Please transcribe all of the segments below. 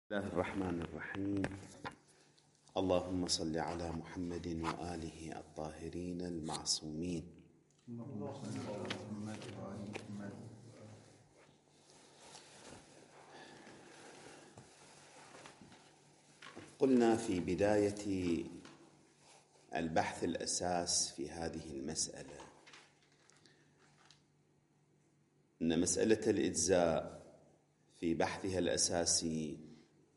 بسم الله الرحمن الرحيم. اللهم صل على محمد وآله الطاهرين المعصومين. قلنا في بداية البحث الأساس في هذه المسألة أن مسألة الإجزاء في بحثها الأساسي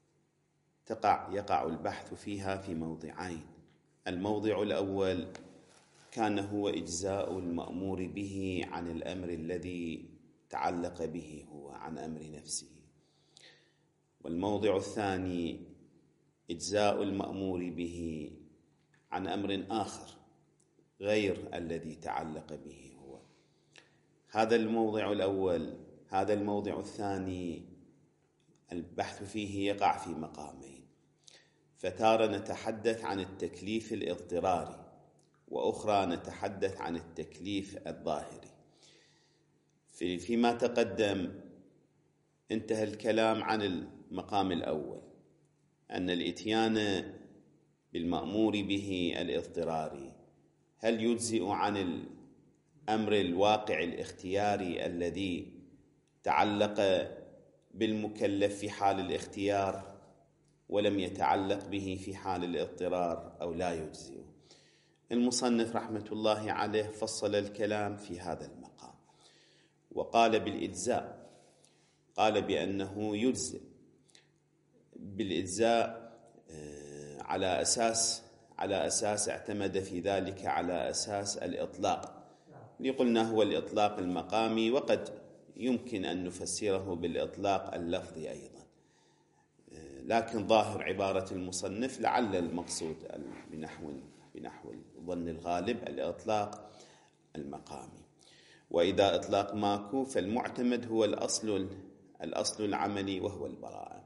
يقع البحث فيها في موضعين. الموضع الأول كان هو إجزاء المأمور به عن الأمر الذي تعلق به هو عن أمر نفسه، والموضع الثاني إجزاء المأمور به عن أمر آخر غير الذي تعلق به هو. هذا الموضع الأول. هذا الموضع الثاني البحث فيه يقع في مقامين، فتارة نتحدث عن التكليف الاضطراري، وأخرى نتحدث عن التكليف الظاهري. فيما تقدم انتهى الكلام عن المقام الأول، أن الإتيان بالمأمور به الاضطراري هل يجزئ عن الأمر الواقع الاختياري الذي تعلق بالمكلف في حال الاختيار ولم يتعلق به في حال الاضطرار أو لا يجزئ. المصنف رحمة الله عليه فصل الكلام في هذا المقام وقال بالإجزاء، قال بأنه يجزئ بالإجزاء على أساس اعتمد في ذلك على أساس الإطلاق، اللي قلنا هو الإطلاق المقامي، وقد يمكن أن نفسره بالإطلاق اللفظي أيضا، لكن ظاهر عبارة المصنف لعل المقصود بنحو الظن الغالب الإطلاق المقامي. وإذا إطلاق ماكو فالمعتمد هو الأصل العملي وهو البراءة.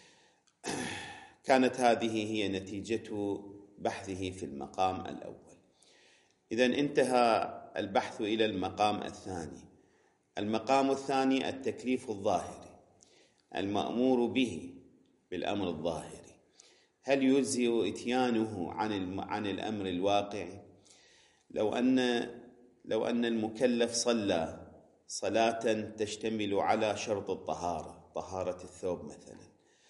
كانت هذه هي نتيجة بحثه في المقام الأول. إذن انتهى البحث إلى المقام الثاني. المقام الثاني التكليف الظاهري، المأمور به بالأمر الظاهري، هل يجزئ إتيانه عن الأمر الواقعي؟ لو أن المكلف صلى صلاة تشتمل على شرط الطهارة، طهارة الثوب مثلا،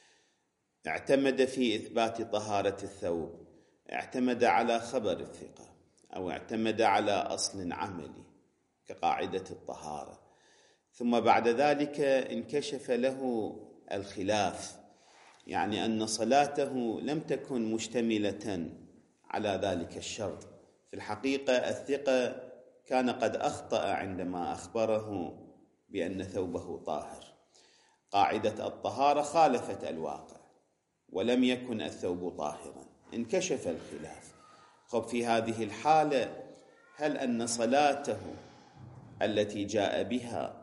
اعتمد في إثبات طهارة الثوب، اعتمد على خبر الثقة أو اعتمد على أصل عملي كقاعدة الطهارة، ثم بعد ذلك انكشف له الخلاف، يعني أن صلاته لم تكن مشتملة على ذلك الشرط. في الحقيقة الثقة كان قد أخطأ عندما أخبره بأن ثوبه طاهر، قاعدة الطهارة خالفت الواقع ولم يكن الثوب طاهرا، انكشف الخلاف. في هذه الحالة هل أن صلاته التي جاء بها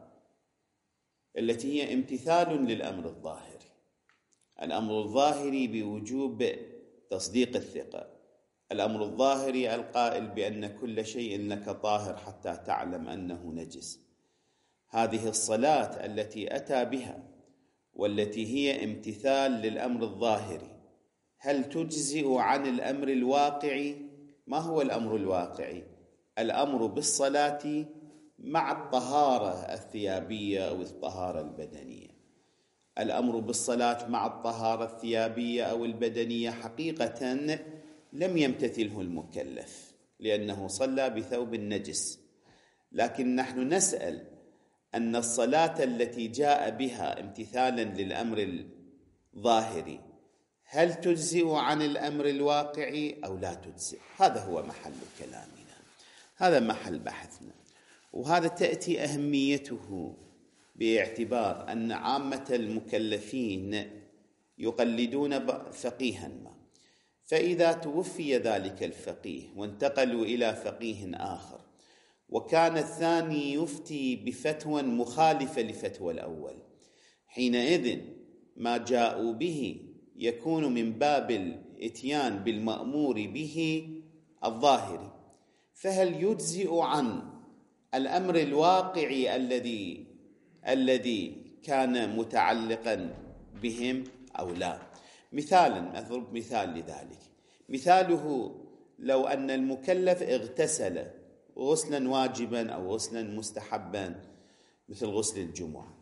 التي هي امتثال للأمر الظاهري، الأمر الظاهري بوجوب تصديق الثقة، الأمر الظاهري القائل بأن كل شيء لك طاهر حتى تعلم أنه نجس، هذه الصلاة التي أتى بها والتي هي امتثال للأمر الظاهري هل تجزئ عن الأمر الواقعي؟ ما هو الأمر الواقعي؟ الأمر بالصلاة مع الطهارة الثيابية أو الطهارة البدنية. الأمر بالصلاة مع الطهارة الثيابية أو البدنية حقيقة لم يمتثله المكلف لأنه صلى بثوب النجس، لكن نحن نسأل أن الصلاة التي جاء بها امتثالا للأمر الظاهري هل تجزئ عن الأمر الواقعي أو لا تجزئ؟ هذا هو محل كلامنا، هذا محل بحثنا، وهذا تأتي أهميته باعتبار أن عامة المكلفين يقلدون فقيها ما، فإذا توفي ذلك الفقيه وانتقلوا إلى فقيه آخر وكان الثاني يفتي بفتوى مخالفة لفتوى الأول، حينئذ ما جاءوا به يكون من باب الإتيان بالمأمور به الظاهري، فهل يجزئ عن الأمر الواقعي الذي كان متعلقا بهم أو لا. أضرب مثال لذلك. مثاله لو أن المكلف اغتسل غسلا واجبا أو غسلا مستحبا مثل غسل الجمعة،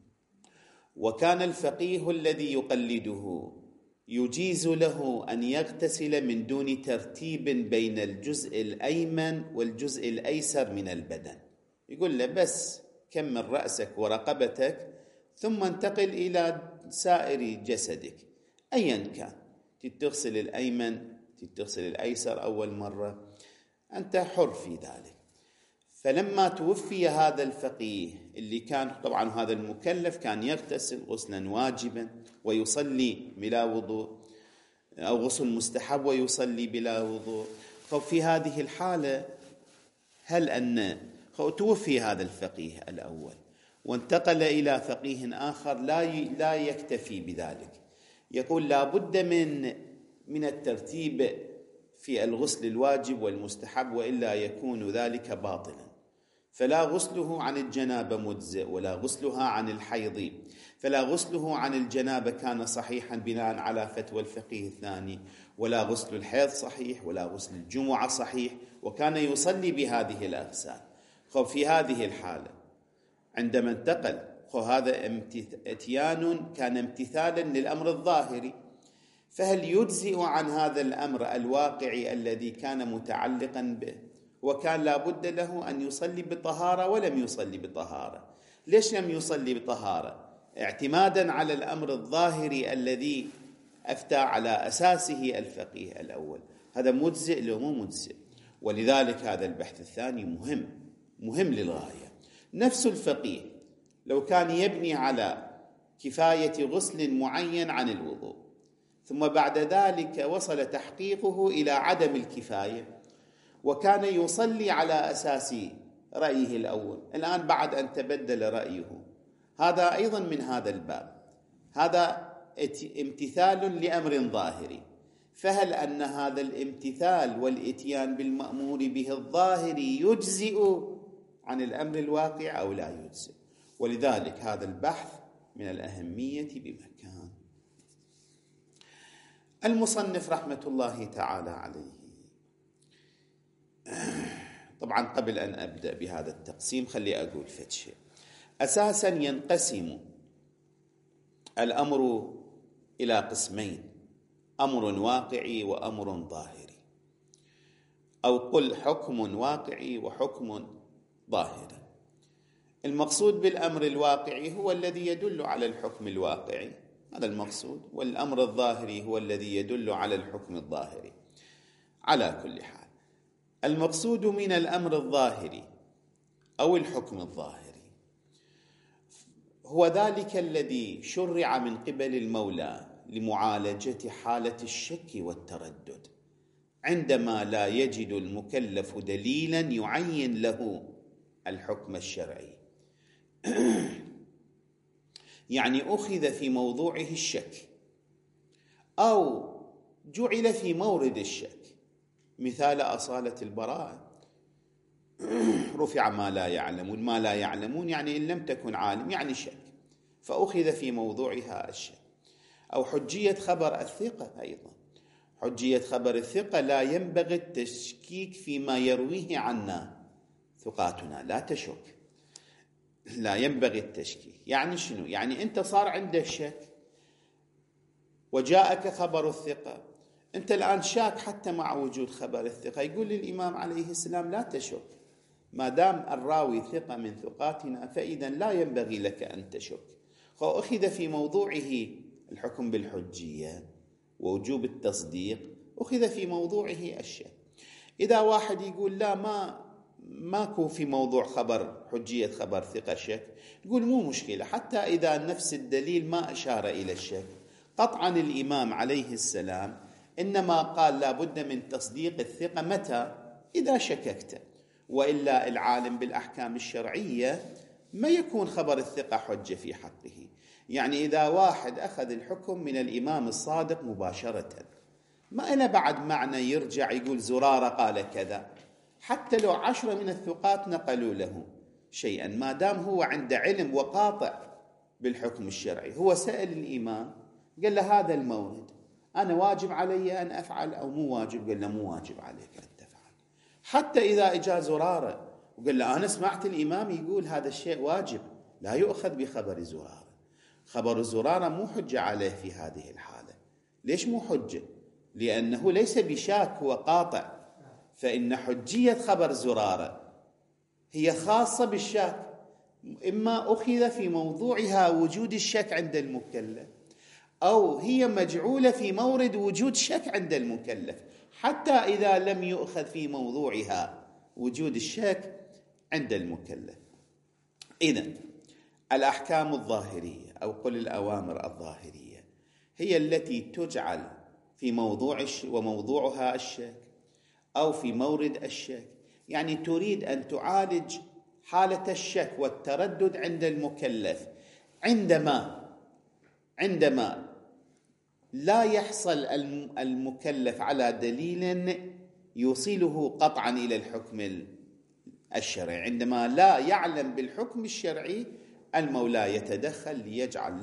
وكان الفقيه الذي يقلده يجيز له أن يغتسل من دون ترتيب بين الجزء الأيمن والجزء الأيسر من البدن، يقول له بس كمل رأسك ورقبتك ثم انتقل إلى سائر جسدك أيا كان، تغسل الأيمن تغسل الأيسر أول مرة، أنت حر في ذلك. فلما توفي هذا الفقيه اللي كان طبعا هذا المكلف كان يغتسل غسلا واجبا ويصلي بلا وضوء، أو غسل مستحب ويصلي بلا وضوء، ففي هذه الحالة هل أن توفي هذا الفقيه الأول وانتقل إلى فقيه آخر لا يكتفي بذلك، يقول لا بد من الترتيب في الغسل الواجب والمستحب وإلا يكون ذلك باطلا. فلا غسله عن الجنابة مجزئ ولا غسلها عن الحيض، فلا غسله عن الجنابة كان صحيحا بناء على فتوى الفقيه الثاني، ولا غسل الحيض صحيح، ولا غسل الجمعة صحيح، وكان يصلي بهذه الأغسال. في هذه الحالة عندما انتقل هذا اتيان كان امتثالا للأمر الظاهري، فهل يجزئ عن هذا الأمر الواقعي الذي كان متعلقا به وكان لا بد له أن يصلي بطهارة ولم يصلي بطهارة؟ ليش لم يصلي بطهارة؟ اعتمادا على الأمر الظاهري الذي أفتى على أساسه الفقيه الأول. هذا مجزئ لو مو مجزئ؟ ولذلك هذا البحث الثاني مهم للغاية. نفس الفقيه لو كان يبني على كفاية غسل معين عن الوضوء ثم بعد ذلك وصل تحقيقه إلى عدم الكفاية وكان يصلي على أساس رأيه الأول، الآن بعد أن تبدل رأيه، هذا أيضا من هذا الباب، هذا امتثال لأمر ظاهري، فهل أن هذا الامتثال والإتيان بالمأمور به الظاهري يجزئ عن الأمر الواقع أو لا يجزئ؟ ولذلك هذا البحث من الأهمية بمكان. المصنف رحمة الله تعالى عليه، طبعا قبل أن أبدأ بهذا التقسيم خلي أقول فد شيء. أساسا ينقسم الأمر إلى قسمين، أمر واقعي وأمر ظاهري، أو قل حكم واقعي وحكم ظاهري. المقصود بالأمر الواقعي هو الذي يدل على الحكم الواقعي، هذا المقصود، والأمر الظاهري هو الذي يدل على الحكم الظاهري. على كل حال المقصود من الأمر الظاهري أو الحكم الظاهري هو ذلك الذي شرع من قبل المولى لمعالجة حالة الشك والتردد عندما لا يجد المكلف دليلا يعين له الحكم الشرعي. يعني أخذ في موضوعه الشك أو جعل في مورد الشك، مثال أصالة البراءة، رفع ما لا يعلمون يعني إن لم تكن عالم يعني شك، فأخذ في موضوعها الشك. أو حجية خبر الثقة، أيضا حجية خبر الثقة لا ينبغي التشكيك فيما يرويه عنا ثقاتنا، لا تشك، لا ينبغي التشكيك. يعني شنو؟ يعني أنت صار عندك شك وجاءك خبر الثقة، أنت الآن شاك حتى مع وجود خبر الثقة، يقول الإمام عليه السلام لا تشك، ما دام الراوي ثقة من ثقاتنا فإذا لا ينبغي لك أن تشك. أخذ في موضوعه الحكم بالحجية ووجوب التصديق، أخذ في موضوعه الشك. إذا واحد يقول لا ماكو في موضوع حجية خبر ثقة شك، يقول مو مشكلة، حتى إذا نفس الدليل ما أشار إلى الشك. قطعا الإمام عليه السلام إنما قال لا بد من تصديق الثقة متى؟ إذا شككت، وإلا العالم بالأحكام الشرعية ما يكون خبر الثقة حجة في حقه. يعني إذا واحد أخذ الحكم من الإمام الصادق مباشرة، ما أنا بعد معنى يرجع يقول زرارة قال كذا، حتى لو 10 من الثقات نقلوا له شيئا، ما دام هو عنده علم وقاطع بالحكم الشرعي، هو سأل الإمام قال له هذا المورد، أنا واجب علي أن أفعل أو مو واجب؟ قال له مو واجب عليك أن تفعل. حتى إذا إجا زرارة وقال له أنا سمعت الإمام يقول هذا الشيء واجب، لا يؤخذ بخبر زرارة. خبر زرارة مو حجة عليه في هذه الحالة. ليش مو حجة؟ لأنه ليس بشاك، هو قاطع. فإن حجية خبر زرارة هي خاصة بالشاك، إما أخذ في موضوعها وجود الشك عند المكلف، أو هي مجعولة في مورد وجود شك عند المكلف، حتى إذا لم يؤخذ في موضوعها وجود الشك عند المكلف. إذن الأحكام الظاهرية أو قل الأوامر الظاهرية هي التي تجعل في موضوع وموضوعها الشك أو في مورد الشك. يعني تريد أن تعالج حالة الشك والتردد عند المكلف عندما لا يحصل المكلف على دليل يوصله قطعا إلى الحكم الشرعي، عندما لا يعلم بالحكم الشرعي المولى يتدخل ليجعل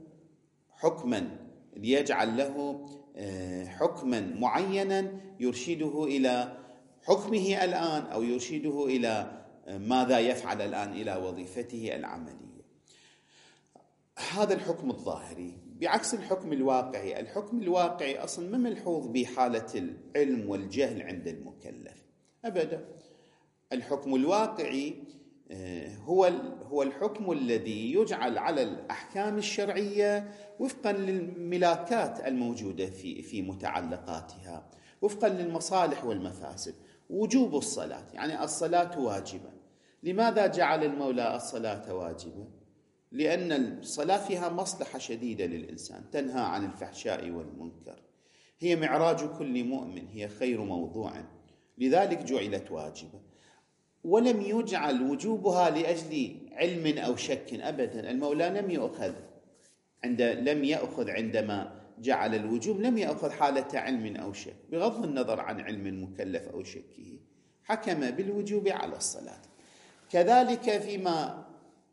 له حكما معينا يرشده إلى حكمه الآن، أو يرشده إلى ماذا يفعل الآن، إلى وظيفته العملية. هذا الحكم الظاهري بعكس الحكم الواقعي. الحكم الواقعي أصلا ما ملحوظ بحالة العلم والجهل عند المكلف أبدا. الحكم الواقعي هو الحكم الذي يجعل على الأحكام الشرعية وفقا للملاكات الموجودة في متعلقاتها، وفقا للمصالح والمفاسد. وجوب الصلاة، يعني الصلاة واجبة. لماذا جعل المولى الصلاة واجبة؟ لأن الصلاة فيها مصلحة شديدة للإنسان، تنهى عن الفحشاء والمنكر، هي معراج كل مؤمن، هي خير موضوع، لذلك جعلت واجبة. ولم يجعل وجوبها لأجل علم أو شك أبدا. المولى لم يأخذ عندما جعل الوجوب، لم يأخذ حالة علم أو شك، بغض النظر عن علم المكلف أو شكه، حكم بالوجوب على الصلاة. كذلك فيما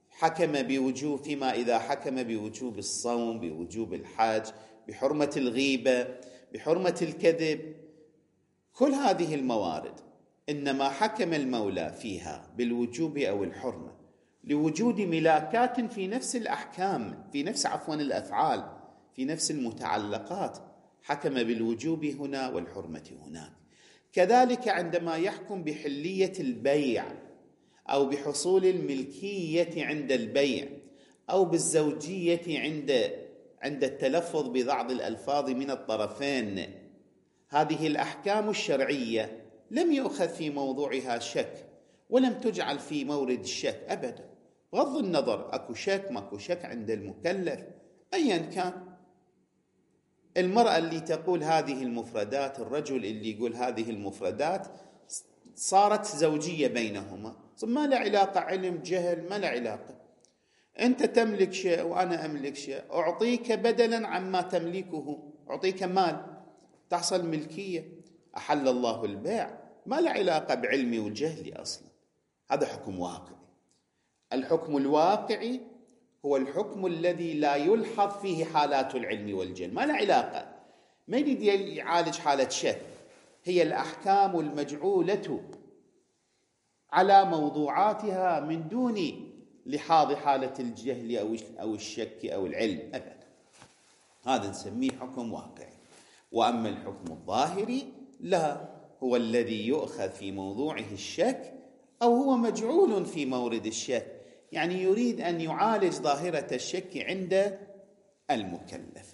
إذا حكم بوجوب الصوم، بوجوب الحج، بحرمة الغيبة، بحرمة الكذب، كل هذه الموارد إنما حكم المولى فيها بالوجوب أو الحرمة لوجود ملاكات في نفس الأحكام، في نفس الأفعال، في نفس المتعلقات، حكم بالوجوب هنا والحرمة هناك. كذلك عندما يحكم بحلية البيع أو بحصول الملكية عند البيع أو بالزوجية عند التلفظ ببعض الألفاظ من الطرفين، هذه الأحكام الشرعية لم يؤخذ في موضوعها شك، ولم تجعل في مورد الشك أبدا، بغض النظر أكو شك ماكو شك عند المكلف أيا كان. المرأة اللي تقول هذه المفردات، الرجل اللي يقول هذه المفردات، صارت زوجية بينهما، ما له علاقة علم جهل، ما له علاقة. أنت تملك شيء وأنا أملك شيء، أعطيك بدلا عما تملكه، أعطيك مال تحصل ملكية. أحل الله البيع، ما له علاقة بعلمي وجهلي أصلا. هذا حكم واقعي. الحكم الواقعي هو الحكم الذي لا يلحظ فيه حالات العلم والجهل، ما له علاقة، ما يريد يعالج حالة شك. هي الأحكام المجعولة على موضوعاتها من دون لحاظ حالة الجهل أو الشك أو العلم أبدا. هذا نسميه حكم واقعي. وأما الحكم الظاهري لا، هو الذي يؤخذ في موضوعه الشك أو هو مجعول في مورد الشك، يعني يريد أن يعالج ظاهرة الشك عند المكلف.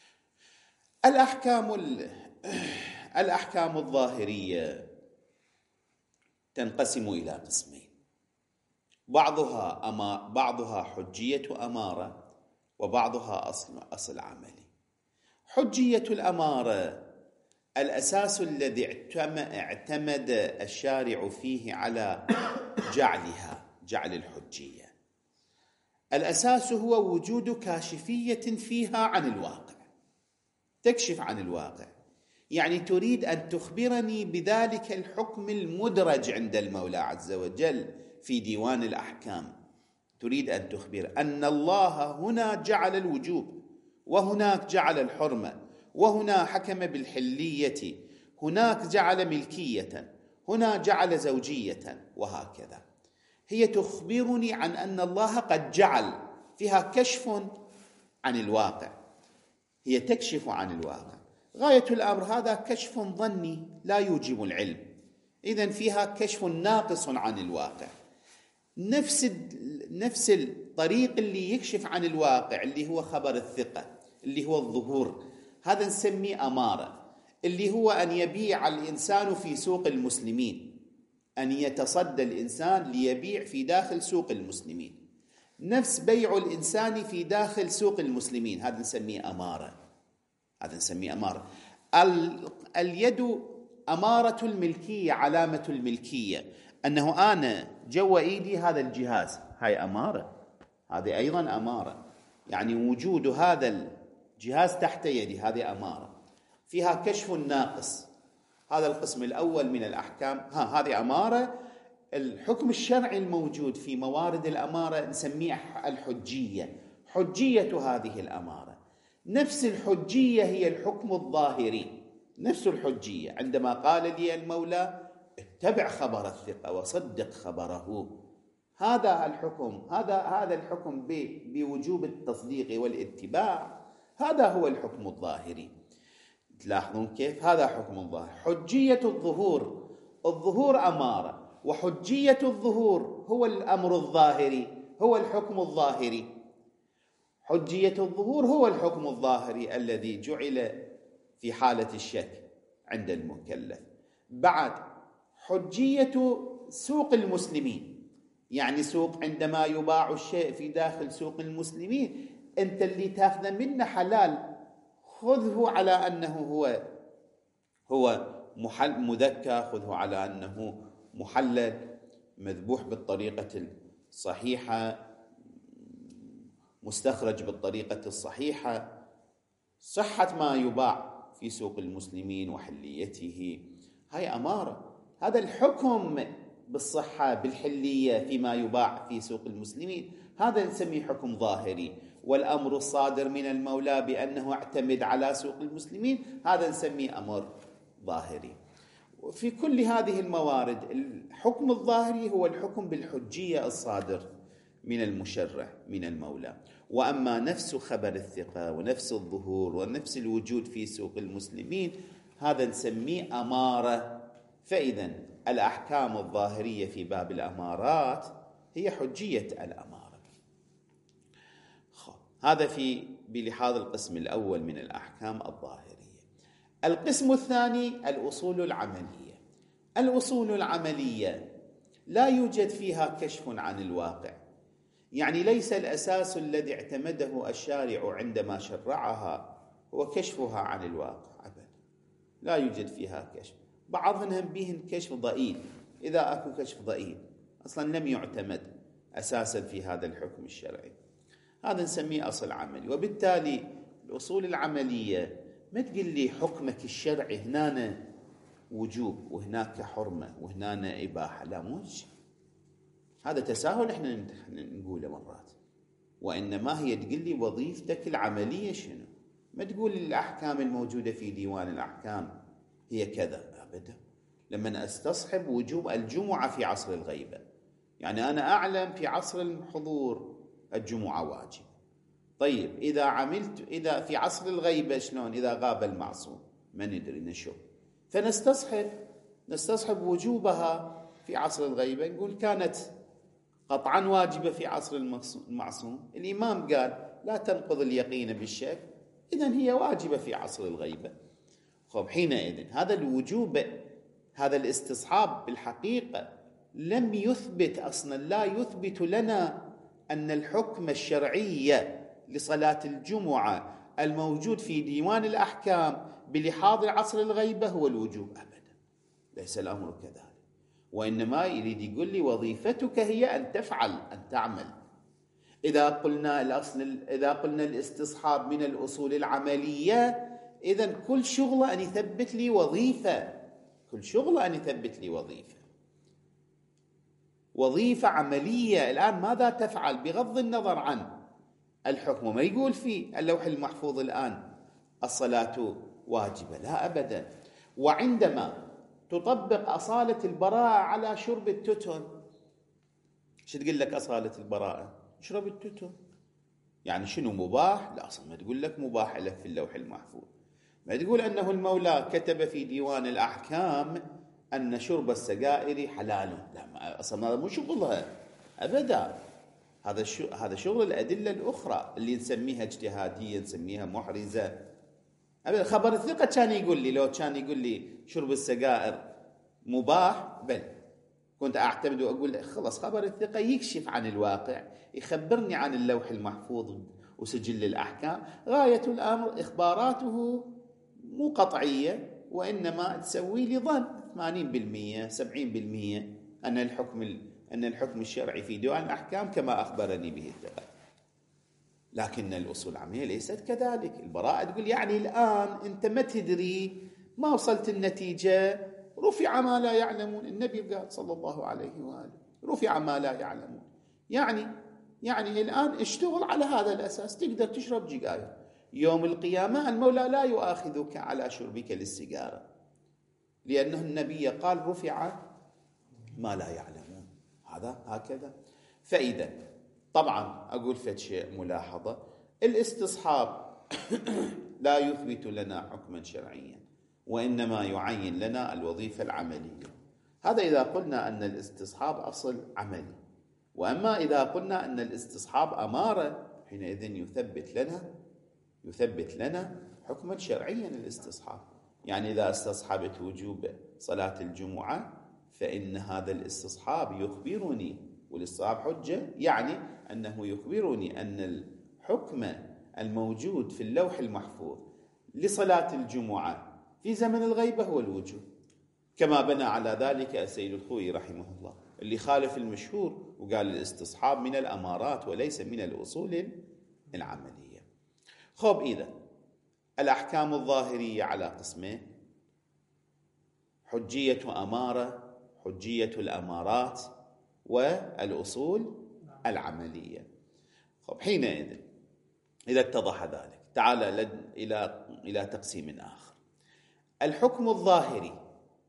الأحكام الظاهرية تنقسم إلى قسمين، بعضها حجية أمارة وبعضها أصل عملي. حجية الأمارة الأساس الذي اعتمد الشارع فيه على جعل الحجية، الأساس هو وجود كاشفية فيها عن الواقع، تكشف عن الواقع، يعني تريد أن تخبرني بذلك الحكم المدرج عند المولى عز وجل في ديوان الأحكام. تريد أن تخبر أن الله هنا جعل الوجوب، وهناك جعل الحرمة، وهنا حكم بالحلية، هناك جعل ملكية، هنا جعل زوجية، وهكذا. هي تخبرني عن أن الله قد جعل، فيها كشف عن الواقع، هي تكشف عن الواقع. غاية الأمر هذا كشف ظني لا يوجب العلم، إذن فيها كشف ناقص عن الواقع. نفس الطريق اللي يكشف عن الواقع اللي هو خبر الثقة، اللي هو الظهور، هذا نسميه أمارة، اللي هو أن يبيع الإنسان في سوق المسلمين، أن يتصدى الإنسان ليبيع في داخل سوق المسلمين، نفس بيع الإنسان في داخل سوق المسلمين، هذا نسميه أمارة، هذا نسميه أمارة. اليد أمارة الملكية، علامة الملكية، أنه أنا جوا إيدي هذا الجهاز، هاي أمارة، هذه أيضا أمارة، يعني وجود هذا الجهاز تحت يدي هذه أمارة، فيها كشف ناقص. هذا القسم الأول من الأحكام، هذه أمارة. الحكم الشرعي الموجود في موارد الأمارة نسميه الحجية، حجية هذه الأمارة. نفس الحجية هي الحكم الظاهري، نفس الحجية. عندما قال لي المولى اتبع خبر الثقة وصدق خبره، هذا الحكم، هذا الحكم بوجوب التصديق والاتباع، هذا هو الحكم الظاهري. تلاحظون كيف هذا حكم الظاهر. حجية الظهور، الظهور أمارة، وحجية الظهور هو الأمر الظاهري، هو الحكم الظاهري. حجية الظهور هو الحكم الظاهري الذي جعل في حالة الشك عند المكلف. بعد حجية سوق المسلمين، يعني سوق عندما يباع الشيء في داخل سوق المسلمين، أنت اللي تأخذ منه حلال خذه على أنه هو مذكى، خذه على أنه محلل، مذبوح بالطريقة الصحيحة، مستخرج بالطريقة الصحيحة، صحة ما يباع في سوق المسلمين وحليته، هاي أمارة. هذا الحكم بالصحة بالحلية فيما يباع في سوق المسلمين، هذا نسميه حكم ظاهري. والأمر الصادر من المولى بأنه اعتمد على سوق المسلمين، هذا نسميه أمر ظاهري. وفي كل هذه الموارد الحكم الظاهري هو الحكم بالحجية الصادر من المشرع من المولى. وأما نفس خبر الثقة ونفس الظهور ونفس الوجود في سوق المسلمين، هذا نسميه أمارة. فإذا الأحكام الظاهرية في باب الأمارات هي حجية الأمارة. هذا بلحاظ القسم الأول من الأحكام الظاهرية. القسم الثاني الأصول العملية. الأصول العملية لا يوجد فيها كشف عن الواقع، يعني ليس الأساس الذي اعتمده الشارع عندما شرعها هو كشفها عن الواقع أبدا، لا يوجد فيها كشف. بعضهم بهن كشف ضئيل، إذا أكو كشف ضئيل أصلا لم يعتمد أساسا في هذا الحكم الشرعي، هذا نسميه أصل عملي. وبالتالي الأصول العملية ما تقول لي حكمك الشرعي هنا وجوب وهناك حرمة وهنا إباحة، لا، مو هذا تساهل احنا نقوله مرات. وإنما هي تقول لي وظيفتك العملية شنو، ما تقول الأحكام الموجودة في ديوان الأحكام هي كذا أبدا. لما أستصحب وجوب الجمعة في عصر الغيبة، يعني أنا أعلم في عصر الحضور الجمعة واجب، طيب إذا في عصر الغيبة شلون؟ إذا غاب المعصوم ما ندري نشوف، فنستصحب وجوبها في عصر الغيبة، نقول كانت قطعا واجبة في عصر المعصوم، الإمام قال لا تنقض اليقين بالشك، إذن هي واجبة في عصر الغيبة. خب حينئذ هذا الوجوب، هذا الاستصحاب بالحقيقة لم يثبت أصلا، لا يثبت لنا أن الحكم الشرعي لصلاة الجمعة الموجود في ديوان الأحكام بلحاظ عصر الغيبة هو الوجوب أبدا، ليس الأمر كذلك. وإنما يريد يقول لي وظيفتك هي أن تفعل، أن تعمل. إذا قلنا الاستصحاب من الأصول العملية، إذن كل شغلة أن يثبت لي وظيفة، كل شغلة أن يثبت لي وظيفة عملية. الآن ماذا تفعل بغض النظر عن الحكم ما يقول في اللوح المحفوظ الآن الصلاة واجبة، لا أبدا. وعندما تطبق أصالة البراءة على شرب التتن، شو تقول لك أصالة البراءة؟ اشرب التتن. يعني شنو مباح؟ لا، أصلا ما تقول لك مباح لك في اللوح المحفوظ، ما تقول أنه المولى كتب في ديوان الأحكام أن شرب السجائر حلال، لا أصلا هذا مو شغلها أبدا. هذا شغل الأدلة الأخرى اللي نسميها اجتهادية، نسميها محرزة. أبدا خبر الثقة كان يقول لي، لو كان يقول لي شرب السجائر مباح بل كنت أعتمد وأقول خلاص خبر الثقة يكشف عن الواقع، يخبرني عن اللوح المحفوظ وسجل الأحكام. غاية الأمر إخباراته مو قطعية، وإنما تسوي لي ظن 80% 70% أن الحكم الشرعي في ديوان الأحكام كما أخبرني به الثقة. لكن الأصول العملية ليست كذلك. البراءة تقول يعني الآن أنت ما تدري، ما وصلت النتيجة، رفع ما لا يعلمون. النبي قال صلى الله عليه وآله رفع ما لا يعلمون، يعني الآن اشتغل على هذا الأساس، تقدر تشرب سجائر. يوم القيامة المولى لا يؤاخذك على شربك للسجارة، لأنه النبي قال رفع ما لا يعلمون. هذا هكذا. فإذا طبعا أقول فد شيء ملاحظة، الاستصحاب لا يثبت لنا حكما شرعيا، وإنما يعين لنا الوظيفة العملية. هذا إذا قلنا أن الاستصحاب أصل عملي. وأما إذا قلنا أن الاستصحاب أمارة، حينئذ يثبت لنا حكما شرعيا الاستصحاب. يعني إذا استصحبت وجوب صلاة الجمعة فإن هذا الاستصحاب يخبرني، والاستصحاب حجة، يعني أنه يخبرني أن الحكم الموجود في اللوح المحفوظ لصلاة الجمعة في زمن الغيبة هو الوجوب، كما بنى على ذلك السيد الخوئي رحمه الله، اللي خالف المشهور وقال الاستصحاب من الأمارات وليس من الأصول العملية. خب، إذا الأحكام الظاهرية على قسمين: حجية أمارة، حجية الأمارات، والأصول العملية. خب، حينئذ إذا اتضح ذلك تعال إلى تقسيم آخر. الحكم الظاهري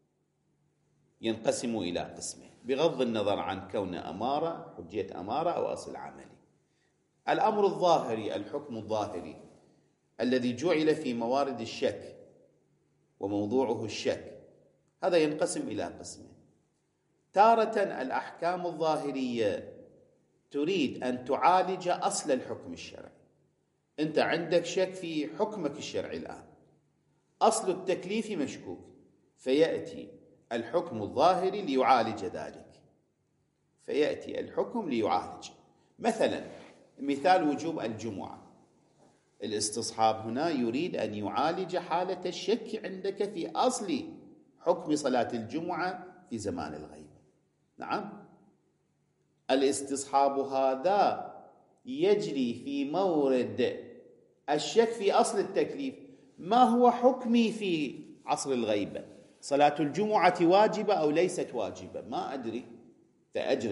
ينقسم إلى قسمين بغض النظر عن كون أمارة، حجية أمارة، أو أصل عملي. الأمر الظاهري، الحكم الظاهري الذي جعل في موارد الشك وموضوعه الشك، هذا ينقسم إلى قسمين. تارة الأحكام الظاهرية تريد أن تعالج أصل الحكم الشرعي. أنت عندك شك في حكمك الشرعي الآن، أصل التكليف مشكوك، فيأتي الحكم الظاهري ليعالج ذلك. فيأتي الحكم ليعالج. مثلا مثال وجوب الجمعة، الاستصحاب هنا يريد أن يعالج حالة الشك عندك في أصل حكم صلاة الجمعة في زمان الغيبة. نعم، الاستصحاب هذا يجري في مورد الشك في أصل التكليف. ما هو حكمي في عصر الغيبة؟ صلاة الجمعة واجبة أو ليست واجبة؟ ما أدري، فأجري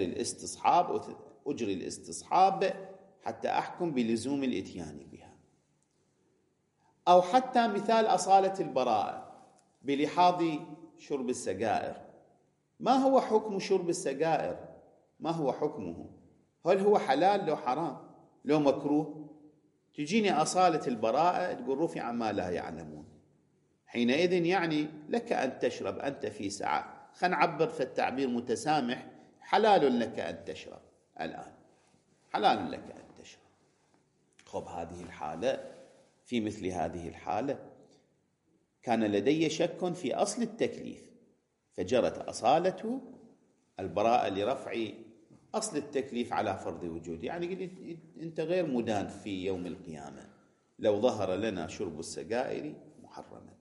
الاستصحاب حتى أحكم بلزوم الإتيان بها. أو حتى مثال أصالة البراءة بلحاظ شرب السجائر. ما هو حكم شرب السجائر؟ ما هو حكمه؟ هل هو حلال لو حرام لو مكروه؟ تجيني أصالة البراءة تقول رفع ما لا يعلمون. حينئذ يعني لك أن تشرب أنت في ساعة، خلينا نعبر في التعبير متسامح، حلال لك أن تشرب الآن، حلال لك أن تشرب. خب، هذه الحالة، في مثل هذه الحالة كان لدي شك في أصل التكليف، فجرت أصالة البراءة لرفع أصل التكليف على فرض وجود. يعني قلت أنت غير مدان في يوم القيامة لو ظهر لنا شرب السجائر محرما.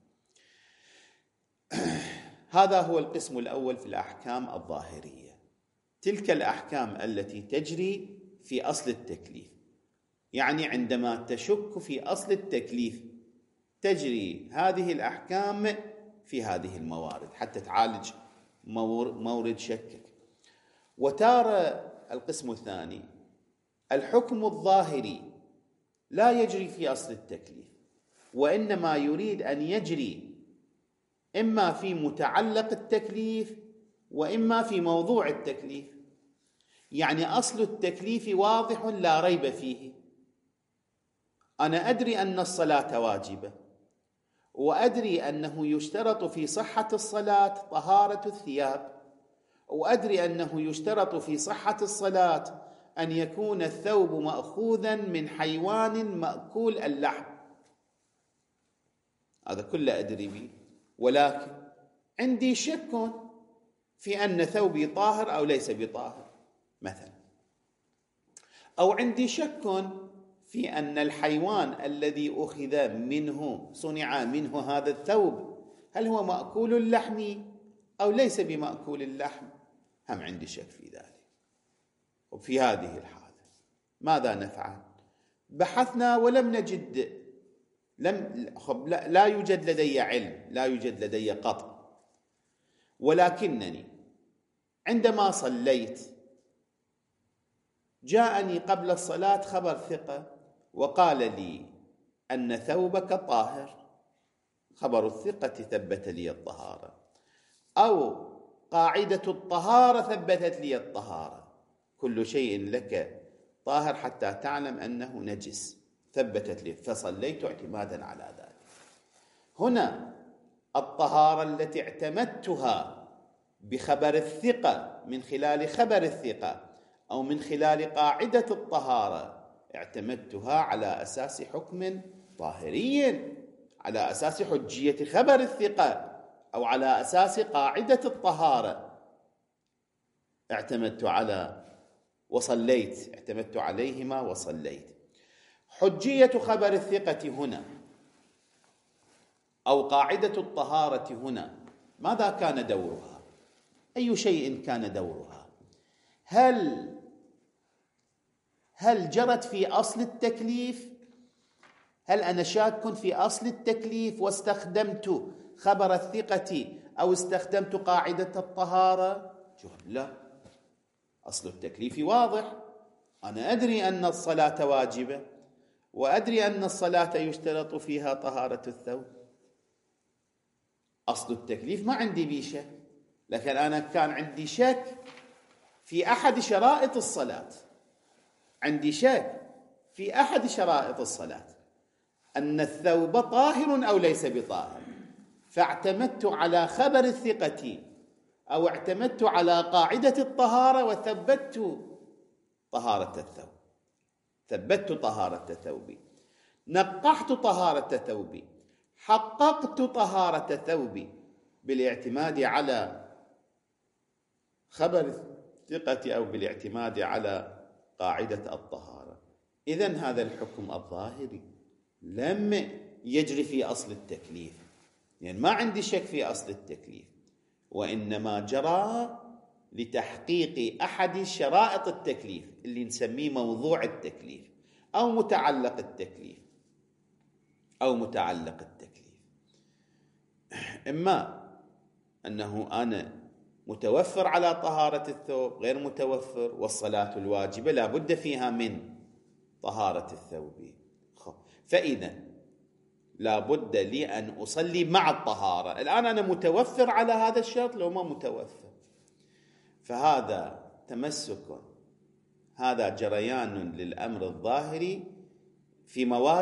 هذا هو القسم الأول في الأحكام الظاهرية. تلك الأحكام التي تجري في أصل التكليف، يعني عندما تشك في أصل التكليف تجري هذه الأحكام في هذه الموارد حتى تعالج مورد شكك. وتارة القسم الثاني الحكم الظاهري لا يجري في أصل التكليف، وإنما يريد أن يجري إما في متعلق التكليف وإما في موضوع التكليف. يعني أصل التكليف واضح لا ريب فيه، أنا أدري أن الصلاة واجبة، وأدري أنه يشترط في صحة الصلاة طهارة الثياب، وأدري أنه يشترط في صحة الصلاة أن يكون الثوب مأخوذا من حيوان مأكول اللحم، هذا كله أدري به، ولكن عندي شك في أن ثوبي طاهر أو ليس بطاهر مثلا، أو عندي شك في أن الحيوان الذي أخذ منه صنع منه هذا الثوب هل هو مأكول اللحم أو ليس بمأكول اللحم، هم عندي شك في ذلك. وفي هذه الحالة ماذا نفعل؟ بحثنا ولم نجد، لا يوجد لدي علم، لا يوجد لدي قطع، ولكنني عندما صليت جاءني قبل الصلاة خبر ثقة وقال لي أن ثوبك طاهر، خبر الثقة ثبت لي الطهارة، أو قاعدة الطهارة ثبتت لي الطهارة، كل شيء لك طاهر حتى تعلم أنه نجس، ثبتت لي فصليت اعتمادا على ذلك. هنا الطهارة التي اعتمدتها بخبر الثقة من خلال خبر الثقة أو من خلال قاعدة الطهارة اعتمدتها على أساس حكم طاهري، على أساس حجية خبر الثقة أو على أساس قاعدة الطهارة اعتمدت اعتمدت عليهما وصليت. حجية خبر الثقة هنا أو قاعدة الطهارة هنا ماذا كان دورها؟ أي شيء كان دورها؟ هل جرت في أصل التكليف؟ هل أنا شاك في أصل التكليف واستخدمت خبر الثقة أو استخدمت قاعدة الطهارة؟ لا، أصل التكليف واضح، أنا أدري أن الصلاة واجبة، وأدري أن الصلاة يشترط فيها طهارة الثوب، أصل التكليف ما عندي به شك، لكن أنا كان عندي شك في أحد شرائط الصلاة، عندي شك في أحد شرائط الصلاة أن الثوب طاهر أو ليس بطاهر، فاعتمدت على خبر الثقة أو اعتمدت على قاعدة الطهارة وثبت طهارة الثوب، ثبت طهارة ثوبي، نقحت طهارة ثوبي، حققت طهارة ثوبي بالاعتماد على خبر الثقة أو بالاعتماد على قاعدة الطهارة. إذن هذا الحكم الظاهري لم يجري في أصل التكليف، يعني ما عندي شك في أصل التكليف، وإنما جرى لتحقيق أحد شرائط التكليف اللي نسميه موضوع التكليف أو متعلق التكليف إما أنه أنا متوفر على طهارة الثوب، غير متوفر، والصلاة الواجبة لا بد فيها من طهارة الثوب، فإذا لا بد لي أن أصلي مع الطهارة. الآن أنا متوفر على هذا الشرط لو ما متوفر، فهذا تمسك، هذا جريان للأمر الظاهري في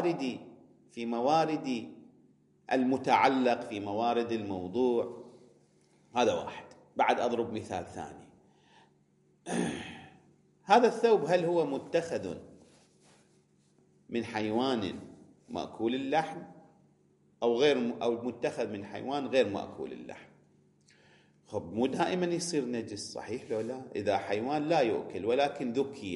موارد المتعلق، في موارد الموضوع. هذا واحد. بعد أضرب مثال ثاني. هذا الثوب هل هو متخذ من حيوان مأكول اللحم أو متخذ من حيوان غير مأكول اللحم؟ خب مو دائما يصير نجس، صحيح لو لا؟ إذا حيوان لا يؤكل ولكن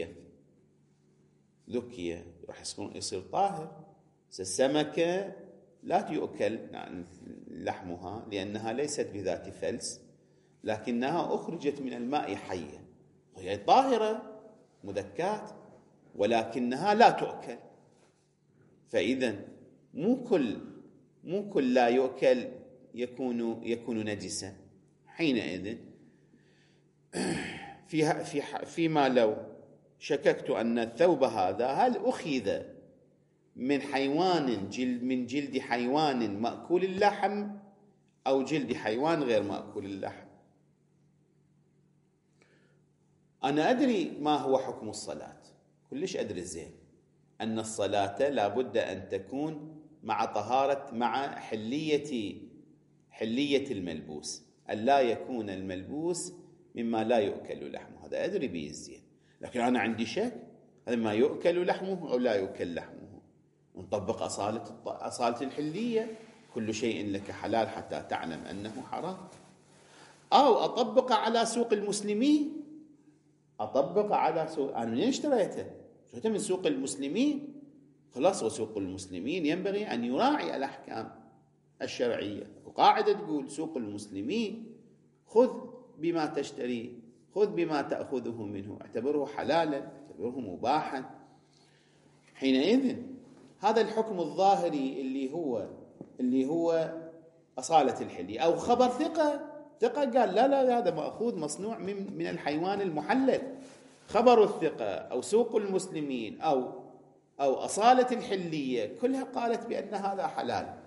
ذكية راح يصير طاهر. السمكة لا يؤكل لحمها لأنها ليست بذات فلس، لكنها أخرجت من الماء حية، وهي طاهرة مذكاة، ولكنها لا تؤكل. فإذا مو كل لا يؤكل يكون نجسا. حينئذ فيما لو شككت أن الثوب هذا هل أخذ من حيوان من جلد حيوان مأكول اللحم أو جلد حيوان غير مأكول اللحم. أنا أدري ما هو حكم الصلاة، كلش أدري زين أن الصلاة لا بد أن تكون مع طهارة، مع حلية الملبوس، أن لا يكون الملبوس مما لا يؤكل لحمه، هذا أدري به زين. لكن أنا عندي شك، هذا ما يؤكل لحمه أو لا يؤكل لحمه. نطبق أصالة الحلية، كل شيء لك حلال حتى تعلم أنه حرام. أو أطبق على سوق المسلمين، أطبق على سوق، أنا منين اشتريته من سوق المسلمين، خلاص. وسوق المسلمين ينبغي أن يراعي الأحكام الشرعية، وقاعدة تقول سوق المسلمين خذ بما تشتري، خذ بما تأخذه منه، اعتبره حلالا، اعتبره مباحا. حينئذ هذا الحكم الظاهري اللي هو أصالة الحلي، أو خبر ثقة قال لا هذا مأخوذ مصنوع من الحيوان المحلل، خبر الثقة أو سوق المسلمين أو أصالة الحلية كلها قالت بأن هذا حلال.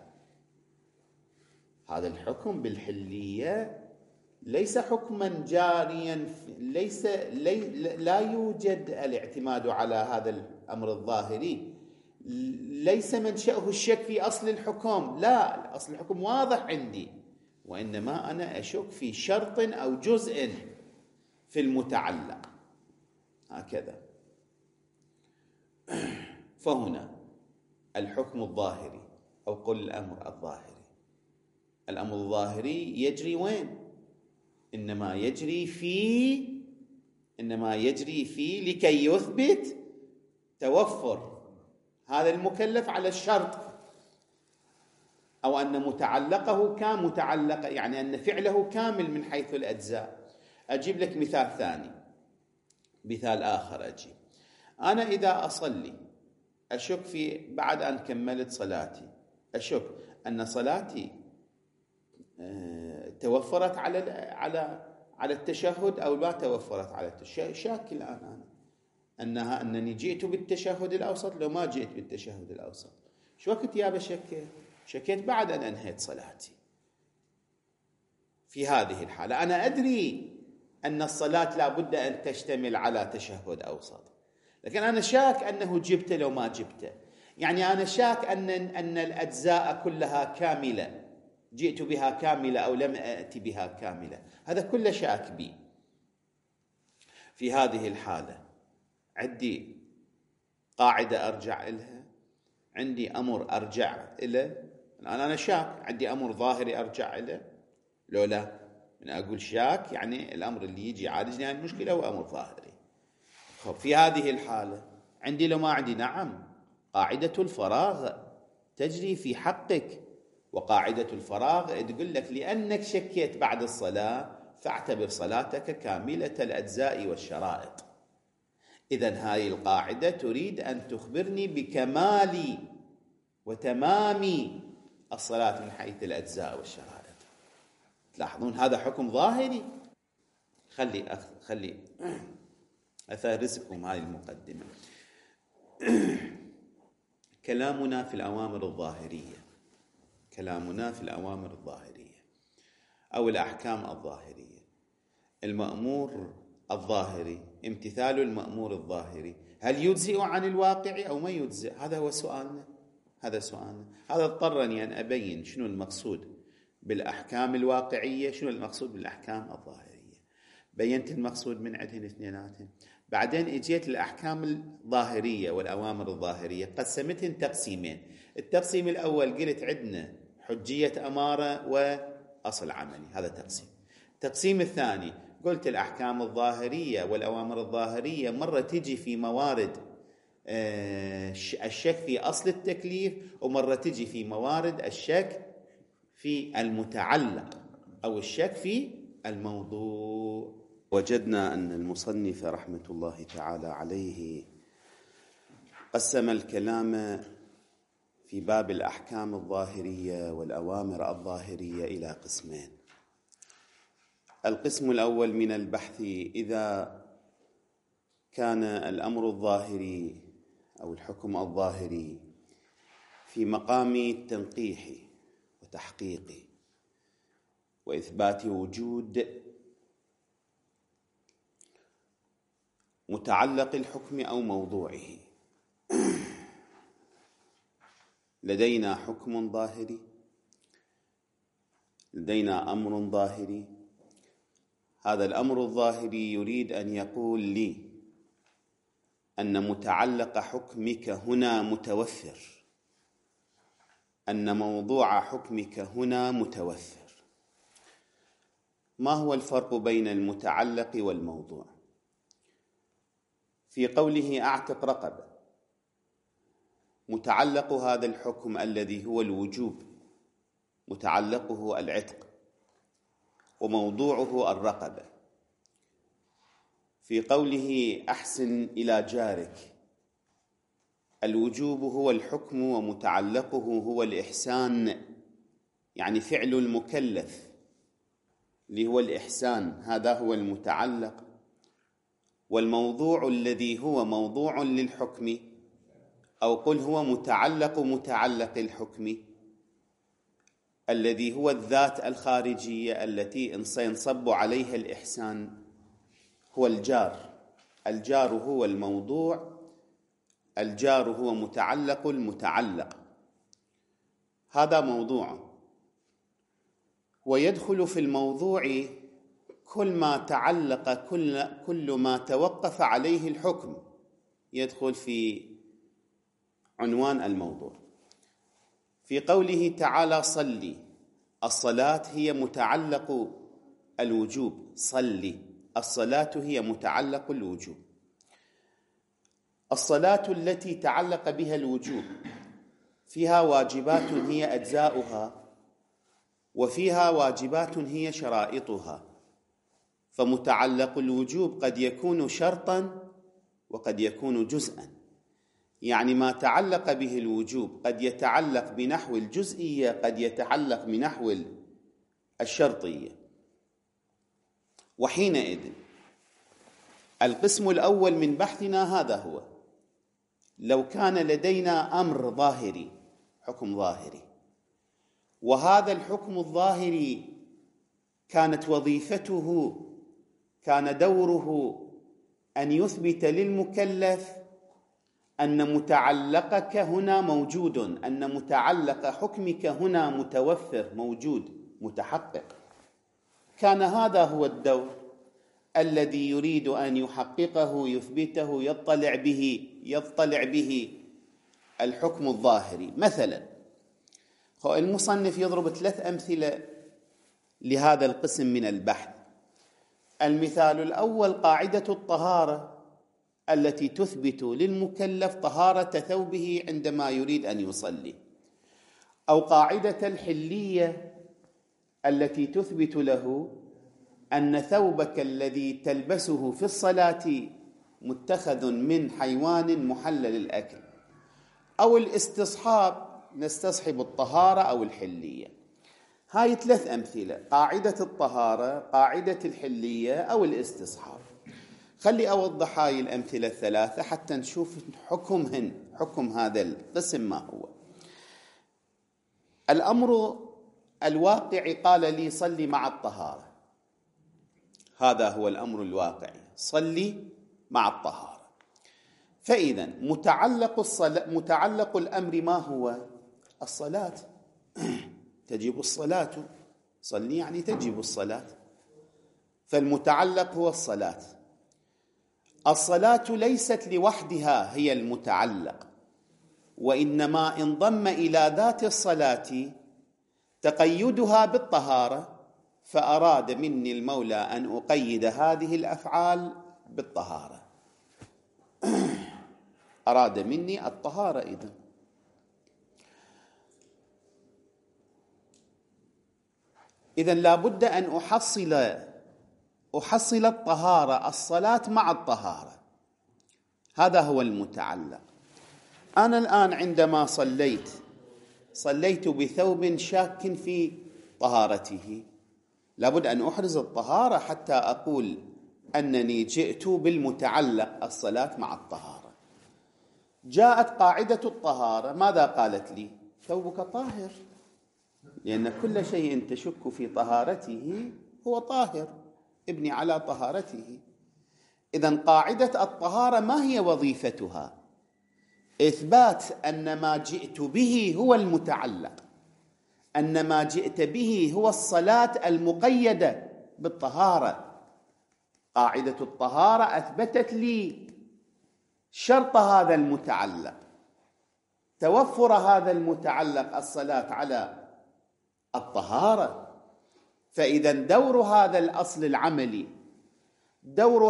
هذا الحكم بالحلية ليس حكما جاريا، لا يوجد الاعتماد على هذا الأمر الظاهري، ليس منشأه الشك في أصل الحكم، لا، أصل الحكم واضح عندي، وإنما أنا أشك في شرط أو جزء في المتعلق، هكذا. فهنا الحكم الظاهري أو قل الأمر الظاهري يجري وين؟ إنما يجري في لكي يثبت توفر هذا المكلف على الشرط، أو أن متعلقه كمتعلق، يعني أن فعله كامل من حيث الأجزاء. أجيب لك مثال ثاني، مثال آخر. أجيب أنا إذا أصلي أشك في بعد أن كملت صلاتي، أشك أن صلاتي توفرت على التشهد أو لا توفرت على التشهد. شاك الآن أنا أنني جئت بالتشهد الأوسط لو ما جئت بالتشهد الأوسط. شو وقت يا شكيت بعد أن أنهيت صلاتي. في هذه الحالة أنا أدري أن الصلاة لا بد أن تشتمل على تشهد أوسط، لكن أنا شاك أنه جبته لو ما جبته، يعني أنا شاك أن الأجزاء كلها كاملة، جئت بها كاملة أو لم أأتي بها كاملة، هذا كله شاك بي. في هذه الحالة عندي قاعدة أرجع إلها، عندي أمر أرجع إليه. الآن أنا شاك، عندي أمر ظاهري أرجع إليه لو لا؟ من أقول شاك يعني الأمر اللي يجي عالجني عن المشكلة هو أمر ظاهري. خب في هذه الحالة عندي لو ما عندي، نعم، قاعدة الفراغ تجري في حقك، وقاعدة الفراغ تقول لك لأنك شكيت بعد الصلاة فاعتبر صلاتك كاملة الأجزاء والشرائط. إذن هذه القاعدة تريد أن تخبرني بكمال وتمام الصلاة من حيث الأجزاء والشرائط. تلاحظون هذا حكم ظاهري. خلي أفارسكم هذه المقدمة. كلامنا في الأوامر الظاهرية أو الأحكام الظاهرية. المأمور الظاهري، امتثال المأمور الظاهري، هل يجزئ عن الواقع أو ما يجزئ؟ هذا هو سؤالنا. هذا اضطرني أن أبين شنو المقصود بالأحكام الواقعية، شنو المقصود بالأحكام الظاهرية. بينت المقصود من عندهن اثنيناتهن. بعدين اجيت الأحكام الظاهرية والأوامر الظاهرية، قسمتهن تقسيمين. التقسيم الأول قلت عندنا حجية أمارة وأصل عملي، هذا تقسيم. التقسيم الثاني قلت الأحكام الظاهرية والأوامر الظاهرية مرة تجي في موارد الشك في أصل التكليف، ومرة تجي في موارد الشك في المتعلق أو الشك في الموضوع. وجدنا أن المصنف رحمة الله تعالى عليه قسم الكلام في باب الأحكام الظاهرية والأوامر الظاهرية إلى قسمين. القسم الأول من البحث إذا كان الأمر الظاهري أو الحكم الظاهري في مقام تنقيح وتحقيق وإثبات وجود متعلق الحكم أو موضوعه. لدينا حكم ظاهري، لدينا أمر ظاهري. هذا الأمر الظاهري يريد أن يقول لي أن متعلق حكمك هنا متوفر، أن موضوع حكمك هنا متوفر. ما هو الفرق بين المتعلق والموضوع؟ في قوله أعتق رقبة، متعلق هذا الحكم الذي هو الوجوب متعلقه العتق وموضوعه الرقبة. في قوله أحسن إلى جارك، الوجوب هو الحكم ومتعلقه هو الإحسان، يعني فعل المكلف اللي هو الإحسان، هذا هو المتعلق. والموضوع الذي هو موضوع للحكم، أو قل هو متعلق الحكم الذي هو الذات الخارجية التي سينصب عليها الإحسان، هو الجار. الجار هو الموضوع، الجار هو متعلق المتعلق، هذا موضوع. ويدخل في الموضوع كل ما تعلق، كل ما توقف عليه الحكم يدخل في عنوان الموضوع. في قوله تعالى صلي، الصلاة هي متعلق الوجوب، صلي، الصلاة هي متعلق الوجوب. الصلاة التي تعلق بها الوجوب فيها واجبات هي أجزاؤها، وفيها واجبات هي شرائطها. فمتعلق الوجوب قد يكون شرطا وقد يكون جزءا، يعني ما تعلق به الوجوب قد يتعلق بنحو الجزئية، قد يتعلق بنحو الشرطية. وحينئذ القسم الأول من بحثنا هذا هو: لو كان لدينا أمر ظاهري، حكم ظاهري، وهذا الحكم الظاهري كانت وظيفته، كان دوره أن يثبت للمكلف أن متعلقك هنا موجود، أن متعلق حكمك هنا متوفر موجود متحقق. كان هذا هو الدور الذي يريد أن يحققه، يثبته، يطلع به الحكم الظاهري. مثلا المصنف يضرب 3 أمثلة لهذا القسم من البحث. المثال الأول قاعدة الطهارة التي تثبت للمكلف طهارة ثوبه عندما يريد أن يصلي، أو قاعدة الحلية التي تثبت له أن ثوبك الذي تلبسه في الصلاة متخذ من حيوان محلل الأكل، أو الاستصحاب، نستصحب الطهارة أو الحلية. هاي 3 أمثلة: قاعدة الطهارة، قاعدة الحلية، أو الاستصحاب. خلي أوضح هاي الأمثلة 3 حتى نشوف حكم هذا القسم ما هو. الأمر الواقعي قال لي صلي مع الطهارة، هذا هو الأمر الواقعي، صلي مع الطهارة. فإذا متعلق الأمر ما هو؟ الصلاة. تجب الصلاة، صلي يعني تجب الصلاة، فالمتعلق هو الصلاة. الصلاة ليست لوحدها هي المتعلق، وإنما انضم إلى ذات الصلاة تقيدها بالطهارة، فأراد مني المولى أن أقيد هذه الأفعال بالطهارة. أراد مني الطهارة. إذن لا بد أن أحصل الطهارة، الصلاة مع الطهارة، هذا هو المتعلق. أنا الآن عندما صليت بثوب شاك في طهارته، لابد أن أحرز الطهارة حتى أقول أنني جئت بالمتعلق الصلاة مع الطهارة. جاءت قاعدة الطهارة، ماذا قالت لي؟ ثوبك طاهر، لأن كل شيء تشك في طهارته هو طاهر، ابني على طهارته. إذن قاعدة الطهارة ما هي وظيفتها؟ إثبات أن ما جئت به هو المتعلق، أن ما جئت به هو الصلاة المقيدة بالطهارة. قاعدة الطهارة أثبتت لي شرط هذا المتعلق، توفر هذا المتعلق الصلاة على الطهارة. فإذا دور هذا الأصل العملي، دور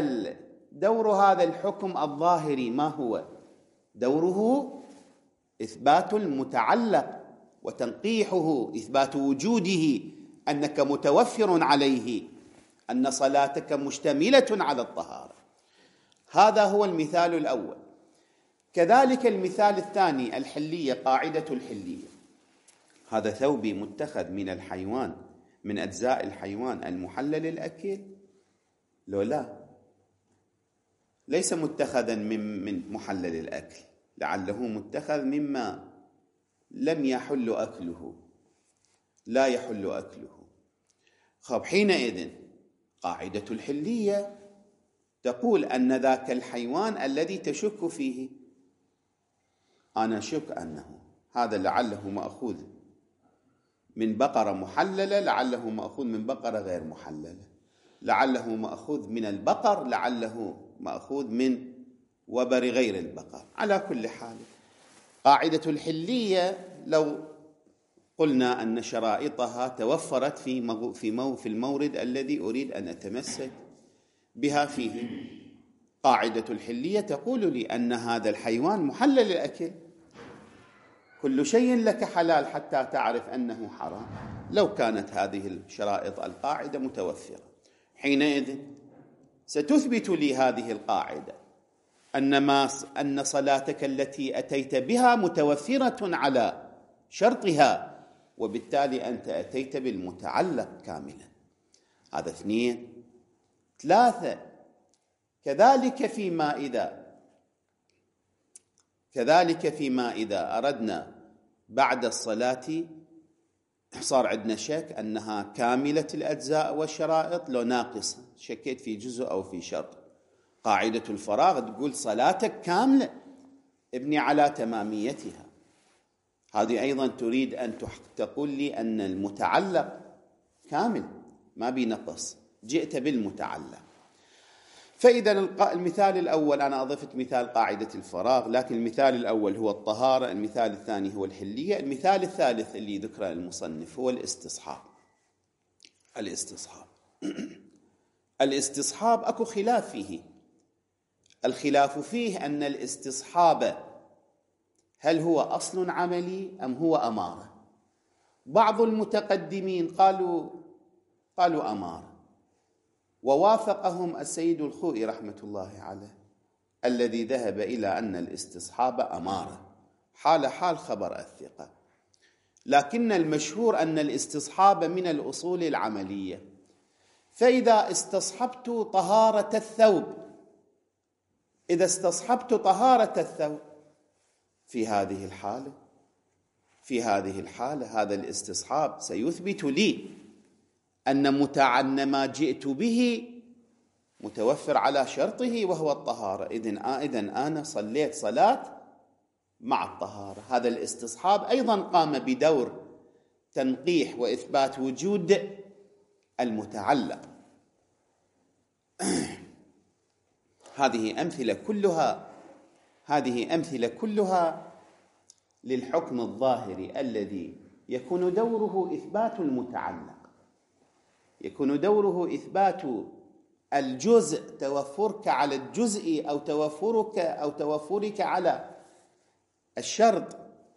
هذا الحكم الظاهري ما هو؟ دوره إثبات المتعلق وتنقيحه، إثبات وجوده، أنك متوفر عليه، أن صلاتك مشتملة على الطهارة. هذا هو المثال الأول. كذلك المثال الثاني الحلية، قاعدة الحلية. هذا ثوبي متخذ من الحيوان، من أجزاء الحيوان المحلل الأكل؟ لو لا، ليس متخذا من محلل الأكل، لعله متخذ مما لم يحل أكله، لا يحل أكله. خب حينئذ قاعدة الحلية تقول أن ذاك الحيوان الذي تشك فيه، أنا شك أنه هذا لعله مأخوذ من بقرة محللة، لعله مأخوذ من بقرة غير محللة، لعله مأخوذ من البقر، لعله مأخوذ من وبر غير البقر. على كل حال قاعدة الحلية لو قلنا أن شرائطها توفرت في المورد الذي أريد أن أتمسك بها فيه، قاعدة الحلية تقول لي أن هذا الحيوان محلل الأكل، كل شيء لك حلال حتى تعرف أنه حرام. لو كانت هذه الشرائط القاعدة متوفرة، حينئذ ستثبت لي هذه القاعدة أن صلاتك التي أتيت بها متوفرة على شرطها، وبالتالي أنت أتيت بالمتعلق كاملا. هذا 2. 3، كذلك فيما إذا أردنا بعد الصلاة صار عندنا شك أنها كاملة الأجزاء والشرائط لو ناقصة، شكيت في جزء أو في شرط، قاعدة الفراغ تقول صلاتك كاملة، ابني على تماميتها. هذه أيضا تريد أن تقول لي أن المتعلق كامل ما بينقص، جئت بالمتعلق. فإذا المثال الأول أنا أضفت مثال قاعدة الفراغ، لكن المثال الأول هو الطهارة، المثال الثاني هو الحلية، المثال الثالث اللي ذكره المصنف هو الاستصحاب. الاستصحاب أكو خلاف فيه. الخلاف فيه أن الاستصحاب هل هو أصل عملي أم هو أمارة؟ بعض المتقدمين قالوا أمارة، ووافقهم السيد الخوئي رحمة الله عليه الذي ذهب إلى أن الاستصحاب أمارة حال خبر الثقة. لكن المشهور أن الاستصحاب من الأصول العملية. فإذا استصحبت طهارة الثوب، في هذه الحالة هذا الاستصحاب سيثبت لي أن ما جئت به متوفر على شرطه وهو الطهارة. إذن أنا صليت صلاة مع الطهارة. هذا الاستصحاب أيضا قام بدور تنقيح وإثبات وجود المتعلق. هذه أمثلة كلها للحكم الظاهري الذي يكون دوره إثبات المتعلق، يكون دوره إثبات الجزء، توفرك على الجزء أو توفرك على الشرط.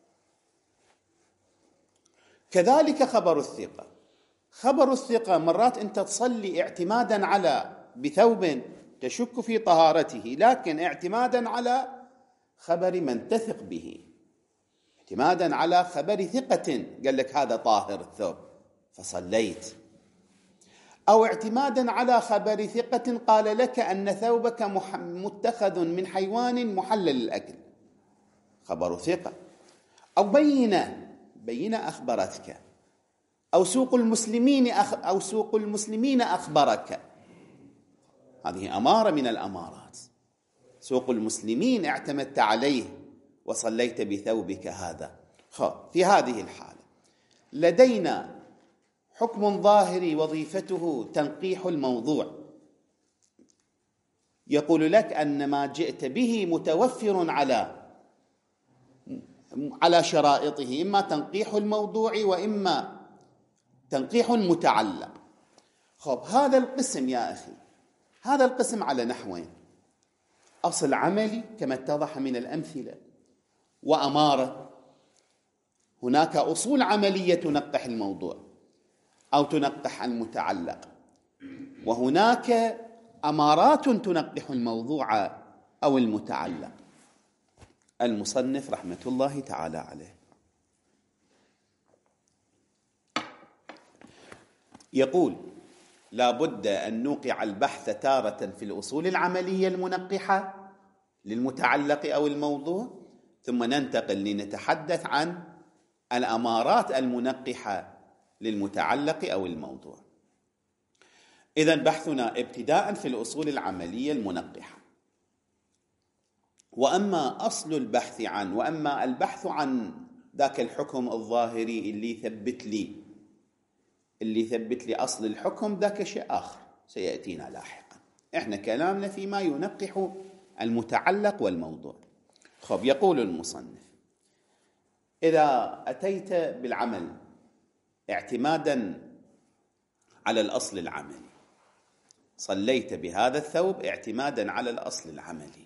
كذلك خبر الثقة مرات أنت تصلي اعتمادا على بثوب تشك في طهارته، لكن اعتمادا على خبر من تثق به، اعتمادا على خبر ثقة قال لك هذا طاهر الثوب فصليت، أو اعتمادا على خبر ثقة قال لك أن ثوبك متخذ من حيوان محلل الأكل، خبر ثقة. أو بينة أخبرتك، أو سوق المسلمين أخبرك. هذه أمارة من الأمارات. سوق المسلمين اعتمدت عليه وصليت بثوبك هذا. في هذه الحالة لدينا حكم ظاهري وظيفته تنقيح الموضوع، يقول لك أن ما جئت به متوفر على شرائطه، إما تنقيح الموضوع وإما تنقيح متعلق. هذا القسم يا أخي، هذا القسم على نحوين: أصل عملي كما اتضح من الأمثلة، وأمارة. هناك أصول عملية تنقح الموضوع أو تنقح المتعلق، وهناك أمارات تنقح الموضوع أو المتعلق. المصنف رحمة الله تعالى عليه يقول: لا بد أن نوقع البحث تارة في الأصول العملية المنقحة للمتعلق أو الموضوع، ثم ننتقل لنتحدث عن الأمارات المنقحة للمتعلق أو الموضوع. إذن بحثنا ابتداء في الأصول العملية المنقحة. وأما أصل البحث وأما البحث عن ذاك الحكم الظاهري اللي يثبت لي أصل الحكم، ذاك شيء آخر سيأتينا لاحقا. إحنا كلامنا فيما ينقح المتعلق والموضوع. يقول المصنف: إذا أتيت بالعمل اعتمادا على الأصل العملي، صليت بهذا الثوب اعتمادا على الأصل العملي،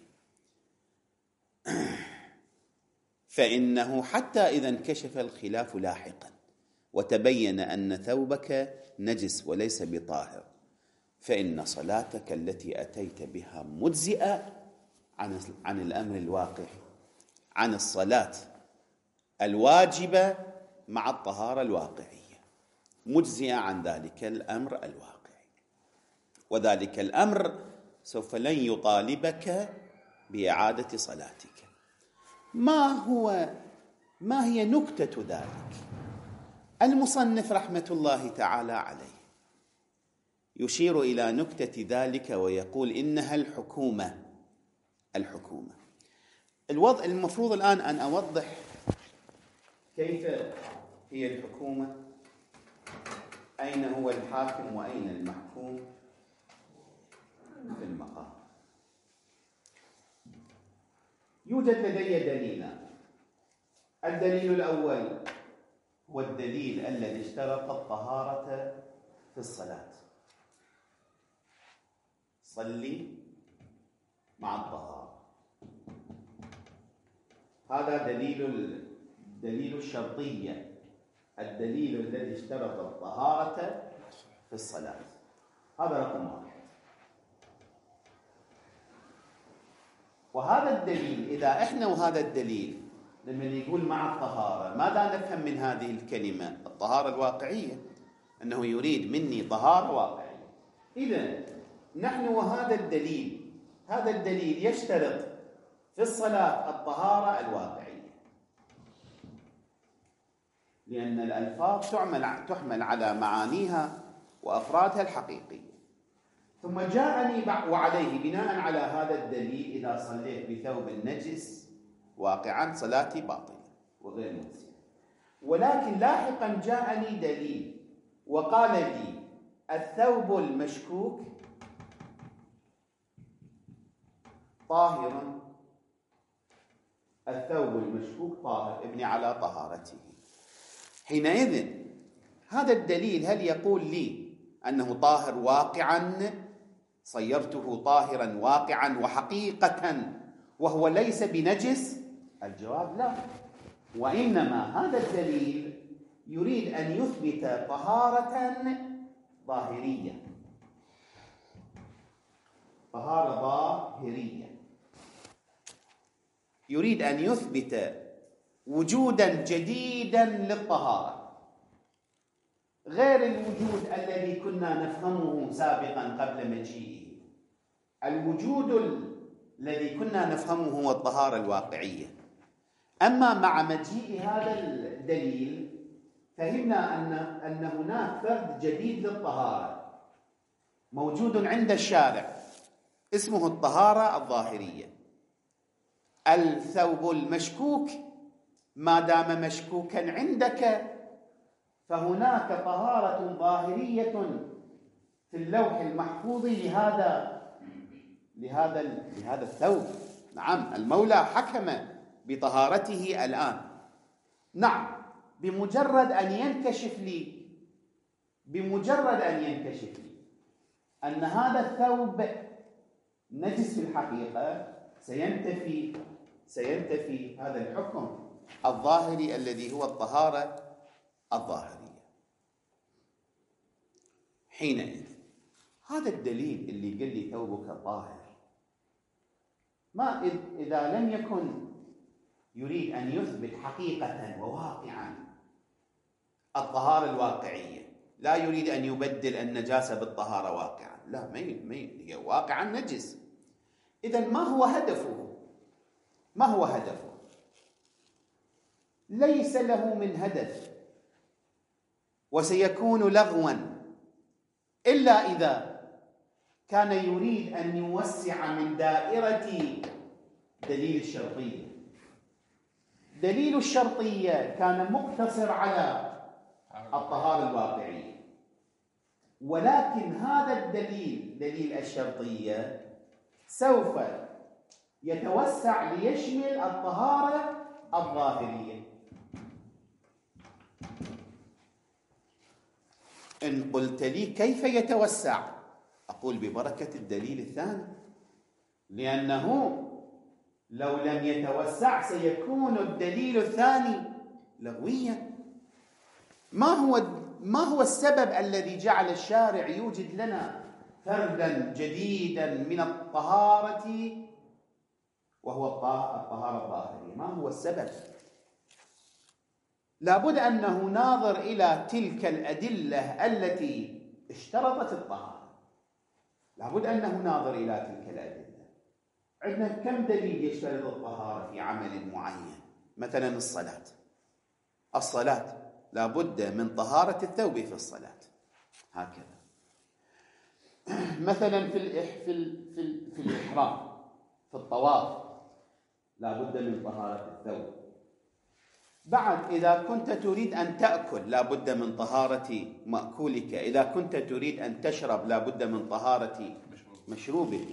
فإنه حتى إذا انكشف الخلاف لاحقا وتبين أن ثوبك نجس وليس بطاهر، فإن صلاتك التي أتيت بها مجزئة عن الأمر الواقع، عن الصلاة الواجبة مع الطهارة الواقعية، مجزئة عن ذلك الأمر الواقعي. وذلك الأمر سوف لن يطالبك بإعادة صلاتك. ما هي نكتة ذلك؟ المصنف رحمة الله تعالى عليه يشير إلى نكتة ذلك ويقول: إنها الحكومة. المفروض الآن أن أوضح كيف هي الحكومة، أين هو الحاكم وأين المحكوم في المقام. يوجد لدي دليلان. الدليل الأول هو الدليل الذي اشترط الطهارة في الصلاة: صلي مع الطهارة. هذا دليل الشرطية، الدليل الذي اشترط الطهارة في الصلاة. هذا رقم واحد. وهذا الدليل، إذا إحنا وهذا الدليل لما يقول مع الطهارة، ماذا نفهم من هذه الكلمة؟ الطهارة الواقعية، أنه يريد مني طهارة واقعية. إذن نحن وهذا الدليل، هذا الدليل يشترط في الصلاة الطهارة الواقعية، لأن الألفاظ تحمل على معانيها وأفرادها الحقيقية. ثم جاءني وعليه بناء على هذا الدليل إذا صليت بثوب النجس واقعا صلاتي باطلة وغير مجزية. ولكن لاحقا جاءني دليل وقال لي: الثوب المشكوك طاهر، الثوب المشكوك طاهر، ابني على طهارته. حينئذ هذا الدليل هل يقول لي أنه طاهر واقعا، صيرته طاهرا واقعا وحقيقة وهو ليس بنجس؟ الجواب لا. وإنما هذا الدليل يريد أن يثبت طهارة ظاهرية، طهارة ظاهرية، يريد أن يثبت وجودا جديدا للطهارة غير الوجود الذي كنا نفهمه سابقا قبل مجيئه. الوجود الذي كنا نفهمه هو الطهارة الواقعية، أما مع مجيء هذا الدليل فهمنا أن هناك فرد جديد للطهارة موجود عند الشارع اسمه الطهارة الظاهرية. الثوب المشكوك ما دام مشكوكا عندك فهناك طهارة ظاهرية في اللوح المحفوظ لهذا الثوب. نعم، المولى حكم بطهارته الآن. نعم، بمجرد أن ينكشف لي أن هذا الثوب نجس في الحقيقة سينتفي هذا الحكم الظاهري الذي هو الطهارة الظاهرية. حينئذ هذا الدليل اللي قال لي ثوبك طاهر، ما إذا لم يكن يريد أن يثبت حقيقة وواقعا الطهارة الواقعية، لا يريد أن يبدل النجاسة بالطهارة واقعا، لا، ما هي واقعا نجس. إذن ما هو هدفه؟ ليس له من هدف، وسيكون لغوا إلا إذا كان يريد أن يوسع من دائرة دليل الشرطية. دليل الشرطية كان مقتصر على الطهارة الواقعية، ولكن هذا الدليل، دليل الشرطية، سوف يتوسع ليشمل الطهارة الظاهرية. إن قلت لي كيف يتوسع؟ أقول ببركة الدليل الثاني، لأنه لو لم يتوسع سيكون الدليل الثاني لغويا. ما هو السبب الذي جعل الشارع يوجد لنا فردا جديدا من الطهارة وهو الطهارة الظاهرية؟ ما هو السبب؟ لابد أنه ناظر إلى تلك الأدلة التي اشترطت الطهارة، لابد أنه ناظر إلى تلك الأدلة. عندنا كم دليل يشترط الطهارة في عمل معين؟ مثلا الصلاة لابد من طهارة الثوب في الصلاة، هكذا. مثلا في الإحرام، في الطواف لابد من طهارة الثوب. بعد إذا كنت تريد أن تأكل لابد من طهارة مأكولك، إذا كنت تريد أن تشرب لابد من طهارة مشروبك.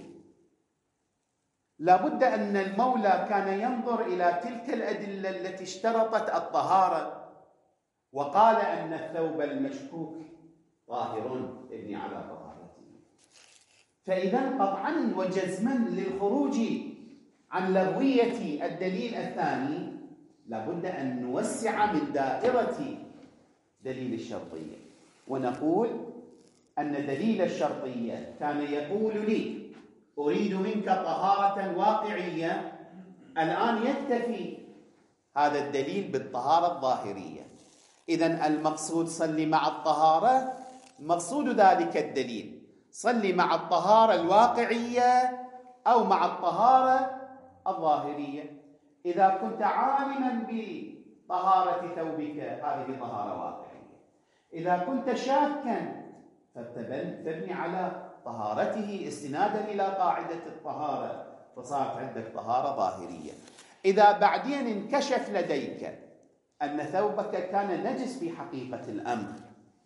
لابد أن المولى كان ينظر إلى تلك الأدلة التي اشترطت الطهارة وقال أن الثوب المشكوك طاهر ابني على طهارته. فإذا قطعا وجزما للخروج عن لغوية الدليل الثاني لابد أن نوسع من دائرة دليل الشرطية، ونقول أن دليل الشرطية كان يقول لي أريد منك طهارة واقعية، الآن يكتفي هذا الدليل بالطهارة الظاهرية. إذن المقصود صلي مع الطهارة، مقصود ذلك الدليل صلي مع الطهارة الواقعية أو مع الطهارة الظاهرية. إذا كنت عالما بطهارة ثوبك هذه طهارة واقعية، إذا كنت شاكا فتبني على طهارته استنادا إلى قاعدة الطهارة فصارت عندك طهارة ظاهرية. إذا بعدين انكشف لديك أن ثوبك كان نجس في حقيقة الأمر،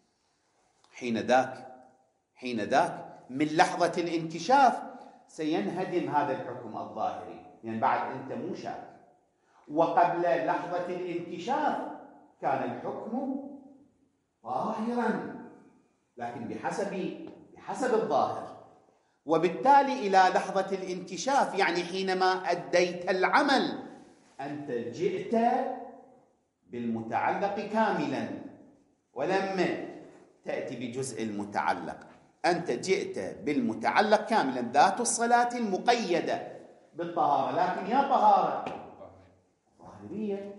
حين ذاك من لحظة الانكشاف سينهدم هذا الحكم الظاهري، يعني بعد أنت مو شاك. وقبل لحظة الانكشاف كان الحكم ظاهرا لكن بحسب الظاهر، وبالتالي إلى لحظة الانكشاف يعني حينما أديت العمل أنت جئت بالمتعلق كاملا ولم تأتي بجزء المتعلق، أنت جئت بالمتعلق كاملا، ذات الصلاة المقيدة بالطهارة، لكن يا طهارة ظاهرية.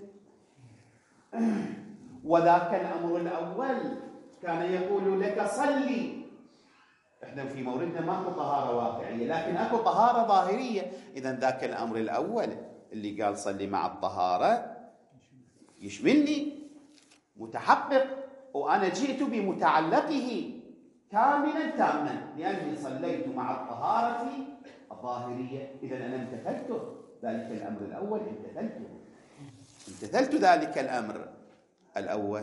وذاك الأمر الأول كان يقول لك صلي، احنا في موردنا ماكو طهارة واقعية لكن اكو طهارة ظاهرية. إذن ذاك الأمر الأول اللي قال صلي مع الطهارة يشملني متحقق، وأنا جئت بمتعلقه كاملا تاما لأني صليت مع الطهارة الظاهرية. إذن أنا امتثلته ذلك الأمر الأول، امتثلت ذلك الأمر الأول.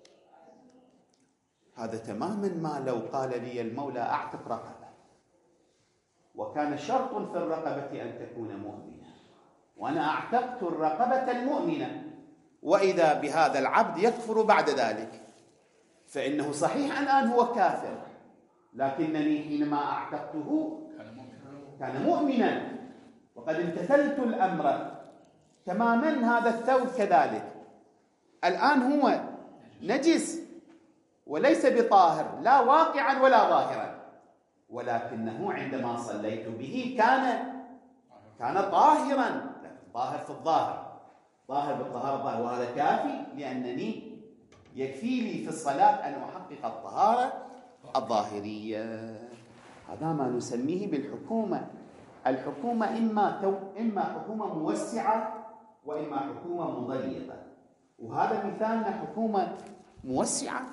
هذا تماما ما لو قال لي المولى أعتق رقبة، وكان شرط في الرقبة أن تكون مؤمنة، وأنا أعتقت الرقبة المؤمنة، وإذا بهذا العبد يكفر بعد ذلك، فإنه صحيح الآن هو كافر، لكنني حينما أعتقته كان مؤمنا وقد امتثلت الأمر تماما. هذا الثوب كذلك الآن هو نجس وليس بطاهر لا واقعا ولا ظاهرا، ولكنه عندما صليت به كان طاهرا، طاهر في الظاهر، طاهر بالطهارة الظاهر، وهذا كافي لأنني يكفي لي في الصلاة أن أحقق الطهارة الظاهرية. هذا ما نسميه بالحكومة. الحكومة إما حكومة موسعة وإما حكومة مضيقة، وهذا مثالنا حكومة موسعة،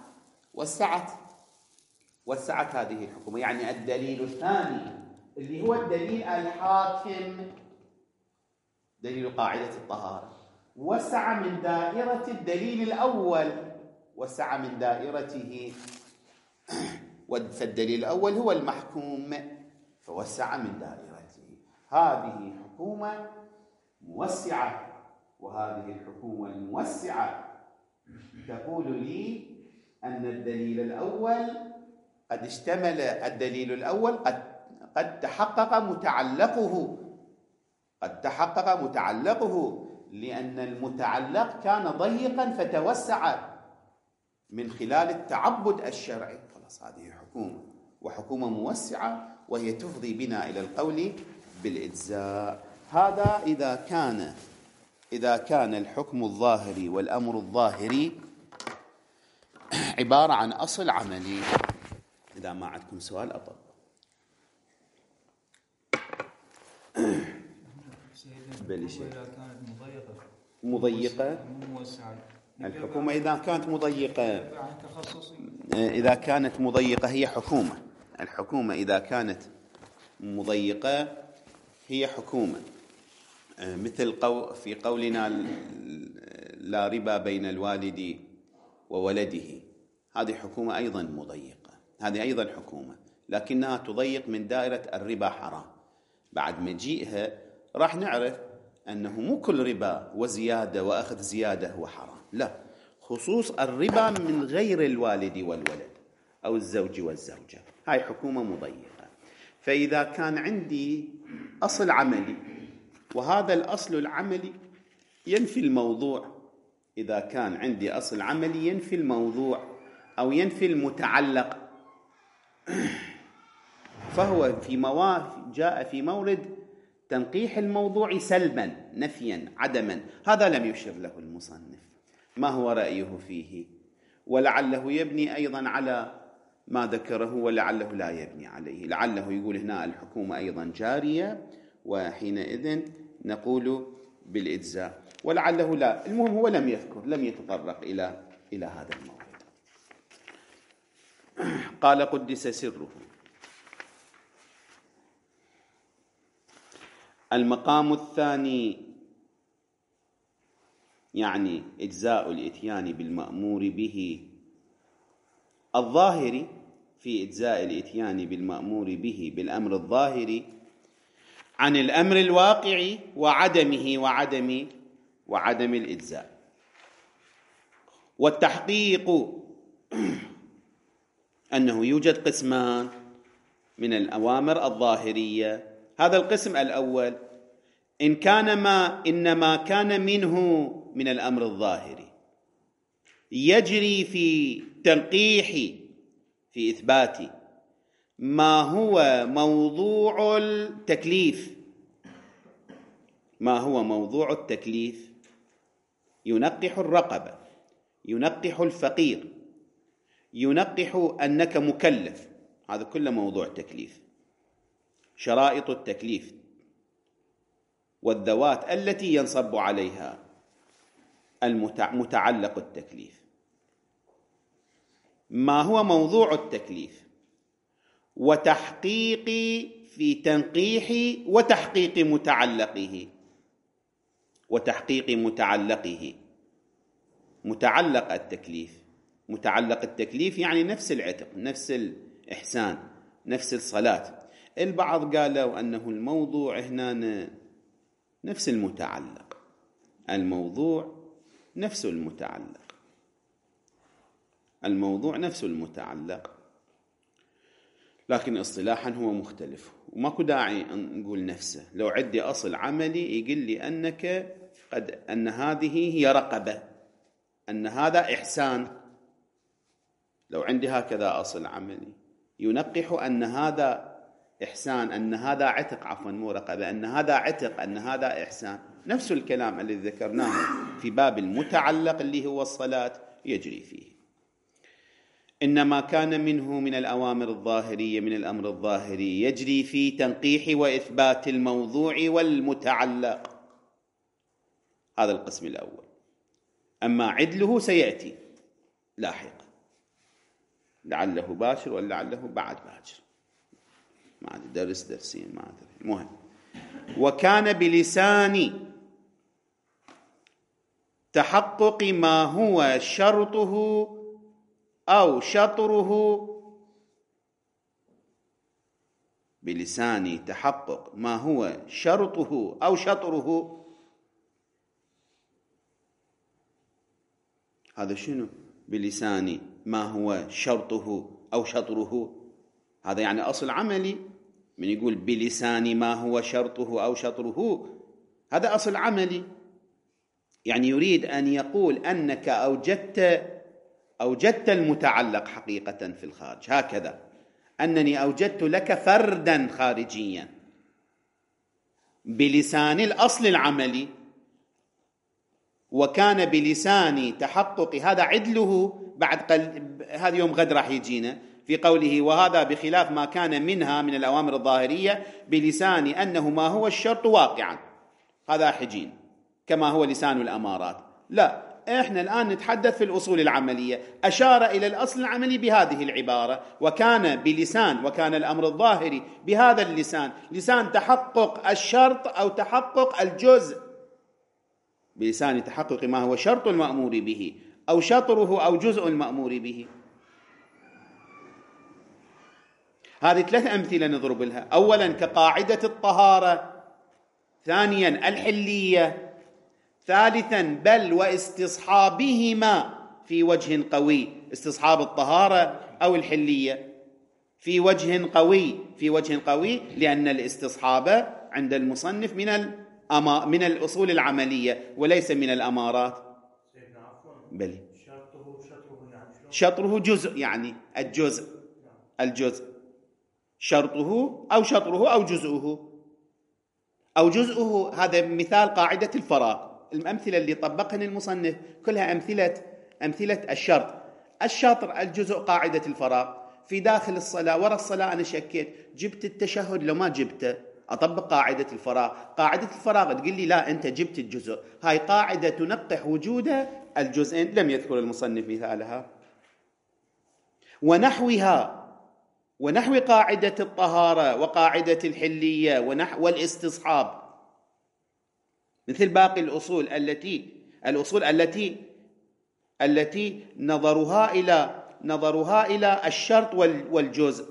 وسعت هذه الحكومة. يعني الدليل الثاني اللي هو الدليل الحاكم، دليل قاعدة الطهارة، وسع من دائرة الدليل الأول، وسع من دائرته، فالدليل الأول هو المحكوم فوسع من دائرته. هذه حكومة موسعة، وهذه الحكومة الموسعة تقول لي أن الدليل الأول قد اشتمل، الدليل الأول قد تحقق متعلقه، لأن المتعلق كان ضيقا فتوسع من خلال التعبد الشرعي. خلاص هذه حكومة، وحكومة موسعة، وهي تفضي بنا إلى القول بالإجزاء. هذا إذا كان الحكم الظاهري والأمر الظاهري عبارة عن أصل عملي. إذا ما عندكم سؤال أطلب. إذا كانت مضيقة الحكومة، إذا كانت مضيقة، إذا كانت مضيقة هي حكومة. الحكومة إذا كانت مضيقة هي حكومة، مثل في قولنا لا ربا بين الوالد وولده، هذه حكومة أيضا مضيقة، هذه أيضا حكومة، لكنها تضيق من دائرة الربا حرام. بعد مجيئها راح نعرف أنه مو كل ربا وزيادة وأخذ زيادة هو حرام، لا، خصوص الربا من غير الوالد والولد أو الزوج والزوجة، هاي حكومة مضيقة. فإذا كان عندي أصل عملي وهذا الأصل العملي ينفي الموضوع، إذا كان عندي أصل عملي ينفي الموضوع أو ينفي المتعلق، فهو جاء في مورد تنقيح الموضوع سلبا، نفيا، عدما. هذا لم يشر له المصنف ما هو رأيه فيه، ولعله يبني أيضا على ما ذكره، ولعله لا يبني عليه، لعله يقول هنا الحكومة أيضا جارية، وحينئذ نقول بالإجزاء، ولعله لا. المهم هو لم يتطرق إلى هذا الموضوع. قال قدس سره. المقام الثاني يعني إجزاء الإتيان بالمأمور به الظاهر، في إجزاء الإتيان بالمأمور به بالأمر الظاهر عن الأمر الواقع وعدمه وعدم الإجزاء. والتحقيق أنه يوجد قسمان من الأوامر الظاهرية. هذا القسم الأول إنما كان منه من الأمر الظاهري يجري في تنقيح، في إثبات ما هو موضوع التكليف، ينقح الرقبة، ينقح الفقير، ينقح أنك مكلف، هذا كله موضوع تكليف، شرائط التكليف والذوات التي ينصب عليها متعلق التكليف. ما هو موضوع التكليف وتحقيق في تنقيح وتحقيق متعلقه. متعلق التكليف يعني نفس العتق، نفس الإحسان، نفس الصلاة. البعض قالوا أنه الموضوع هنا نفس المتعلق، الموضوع نفس المتعلق، لكن اصطلاحا هو مختلف، وماكو داعي نقول نفسه. لو عندي أصل عملي يقول لي أن هذه هي رقبة، أن هذا إحسان. لو عندي هكذا أصل عملي ينقح أن هذا إحسان، أن هذا عتق، عفوا مو رقبة، أن هذا عتق، أن هذا إحسان. نفس الكلام الذي ذكرناه في باب المتعلق اللي هو الصلاة يجري فيه. إنما كان منه من الأوامر الظاهرية، من الأمر الظاهري، يجري في تنقيح وإثبات الموضوع والمتعلق. هذا القسم الأول. أما عدله سيأتي لاحقا، لعله باشر ولعله بعد باكر، ما أدري، درسين ما أدري، المهم. وكان بلسان تحقق ما هو شرطه أو شطره، بلسان تحقق ما هو شرطه أو شطره. هذا شنو؟ بلسان ما هو شرطه أو شطره، هذا يعني أصل عملي. من يقول بلسان ما هو شرطه أو شطره، هذا أصل عملي، يعني يريد أن يقول أنك أوجدت المتعلق حقيقة في الخارج، هكذا أنني أوجدت لك فردا خارجيا بلسان الأصل العملي. وكان بلسان تحقق، هذا عدله بعد هذا يوم غد راح يجينا في قوله وهذا بخلاف ما كان منها من الأوامر الظاهرية بلسان أنه ما هو الشرط واقعا، هذا حجين كما هو لسان الأمارات. لا، إحنا الآن نتحدث في الأصول العملية. أشار إلى الأصل العملي بهذه العبارة، وكان بلسان، وكان الأمر الظاهري بهذا اللسان، لسان تحقق الشرط أو تحقق الجزء، بلسان تحقق ما هو شرط المأمور به أو شطره أو جزء المأمور به. هذه 3 أمثلة نضرب لها. أولا كقاعدة الطهارة، ثانيا الحلية، ثالثا بل واستصحابهما في وجه قوي، استصحاب الطهارة أو الحلية في وجه قوي، لأن الاستصحاب عند المصنف من الأصول العملية وليس من الأمارات. بل شطره جزء، يعني الجزء شرطه أو شطره أو جزءه. هذا مثال قاعدة الفراغ. الأمثلة اللي طبقها المصنف كلها أمثلة الشطر الجزء، قاعدة الفراغ. في داخل الصلاة، وراء الصلاة أنا شكيت، جبت التشهد لو ما جبته، أطبق قاعدة الفراغ. قاعدة الفراغ تقول لي لا، أنت جبت الجزء. هاي قاعدة تنقح وجود الجزئين، لم يذكر المصنف مثالها. ونحو قاعدة الطهارة وقاعدة الحلية والاستصحاب، مثل باقي الأصول التي نظرها إلى الشرط والجزء.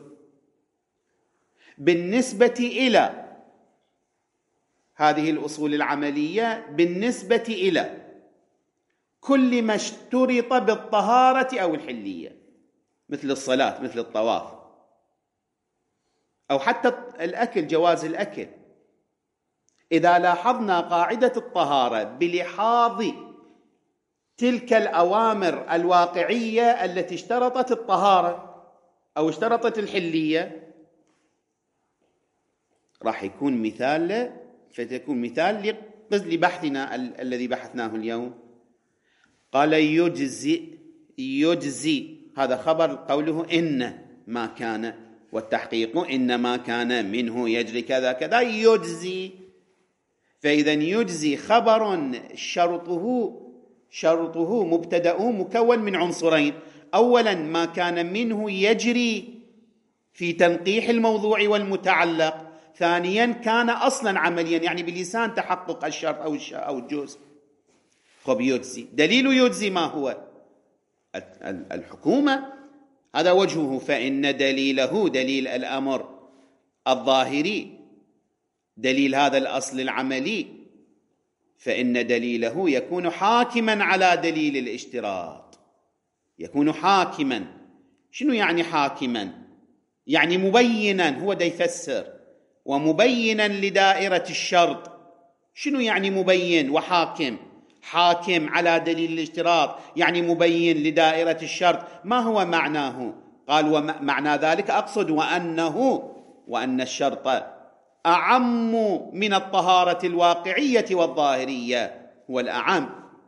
بالنسبة إلى هذه الأصول العملية، بالنسبة إلى كل ما اشترط بالطهارة أو الحلية، مثل الصلاة، مثل الطواف، أو حتى الأكل، جواز الأكل. إذا لاحظنا قاعدة الطهارة بلحاظ تلك الأوامر الواقعية التي اشترطت الطهارة أو اشترطت الحلية، راح يكون مثال لبحثنا الذي بحثناه اليوم. قال يجزي، هذا خبر قوله إن ما كان، والتحقيق إن ما كان منه يجري كذا كذا، يجزي. فإذا يجزي خبر شرطه مبتدأه مكون من عنصرين: أولا ما كان منه يجري في تنقيح الموضوع والمتعلق، ثانيا كان أصلا عمليا يعني بلسان تحقق الشرط أو الجزء. خب يجزي، دليل يجزي ما هو؟ الحكومة، هذا وجهه. فإن دليله دليل الأمر الظاهري، دليل هذا الأصل العملي، فإن دليله يكون حاكما على دليل الاشتراط. يكون حاكما. شنو يعني حاكما؟ يعني مبينا، هو دا يفسر، ومبينا لدائرة الشرط. شنو يعني مبين وحاكم؟ حاكم على دليل الاشتراط يعني مبين لدائرة الشرط. ما هو معناه؟ قال ومعنى ذلك أقصد وأن الشرط أعم من الطهارة الواقعية والظاهرية، هو الأعم،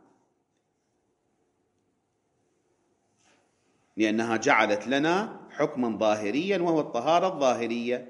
لأنها جعلت لنا حكما ظاهريا وهو الطهارة الظاهرية.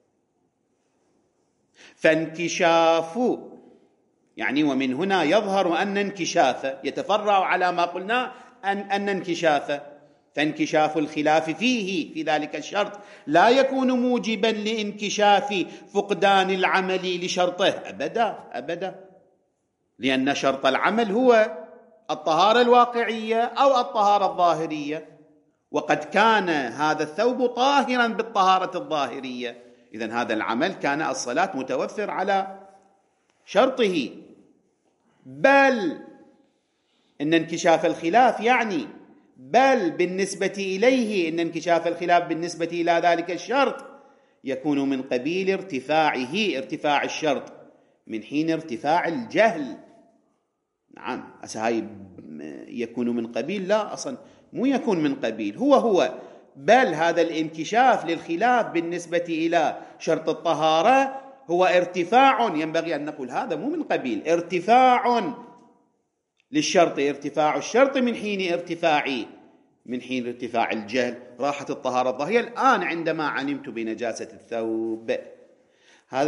فانكشاف يعني ومن هنا يظهر أن انكشاف يتفرع على ما قلنا أن انكشاف، فانكشاف الخلاف في ذلك الشرط لا يكون موجبا لانكشاف فقدان العمل لشرطه أبدا، لأن شرط العمل هو الطهارة الواقعية أو الطهارة الظاهرية، وقد كان هذا الثوب طاهرا بالطهارة الظاهرية، إذن هذا العمل كان الصلاة متوفر على شرطه. بل إن انكشاف الخلاف يعني بل بالنسبة إليه إن انكشاف الخلاف بالنسبة إلى ذلك الشرط يكون من قبيل ارتفاع الشرط من حين ارتفاع الجهل. نعم، هاي يكون من قبيل، لا أصلا مو يكون من قبيل، هو بل هذا الانكشاف للخلاف بالنسبة إلى شرط الطهارة هو ارتفاع، ينبغي أن نقول هذا مو من قبيل، ارتفاع للشرط، ارتفاع الشرط من حين ارتفاع الجهل. راحت الطهارة الظاهرية الآن عندما علمت بنجاسة الثوب. هذا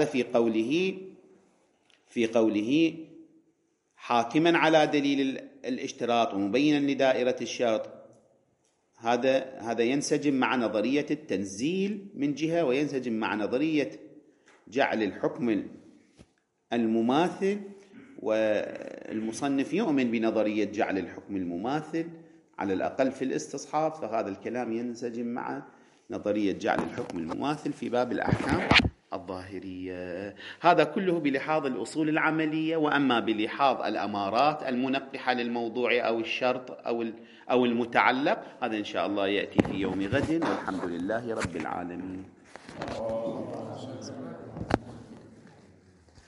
في قوله حاكما على دليل الاشتراط ومبينا لدائرة الشرط. هذا ينسجم مع نظرية التنزيل من جهة، وينسجم مع نظرية جعل الحكم المماثل، والمصنف يؤمن بنظرية جعل الحكم المماثل على الأقل في الاستصحاب، فهذا الكلام ينسجم مع نظرية جعل الحكم المماثل في باب الأحكام الظاهرية. هذا كله بلحاظ الأصول العملية. وأما بلحاظ الأمارات المنقحة للموضوع أو الشرط أو المتعلق، هذا إن شاء الله يأتي في يوم غد، والحمد لله رب العالمين.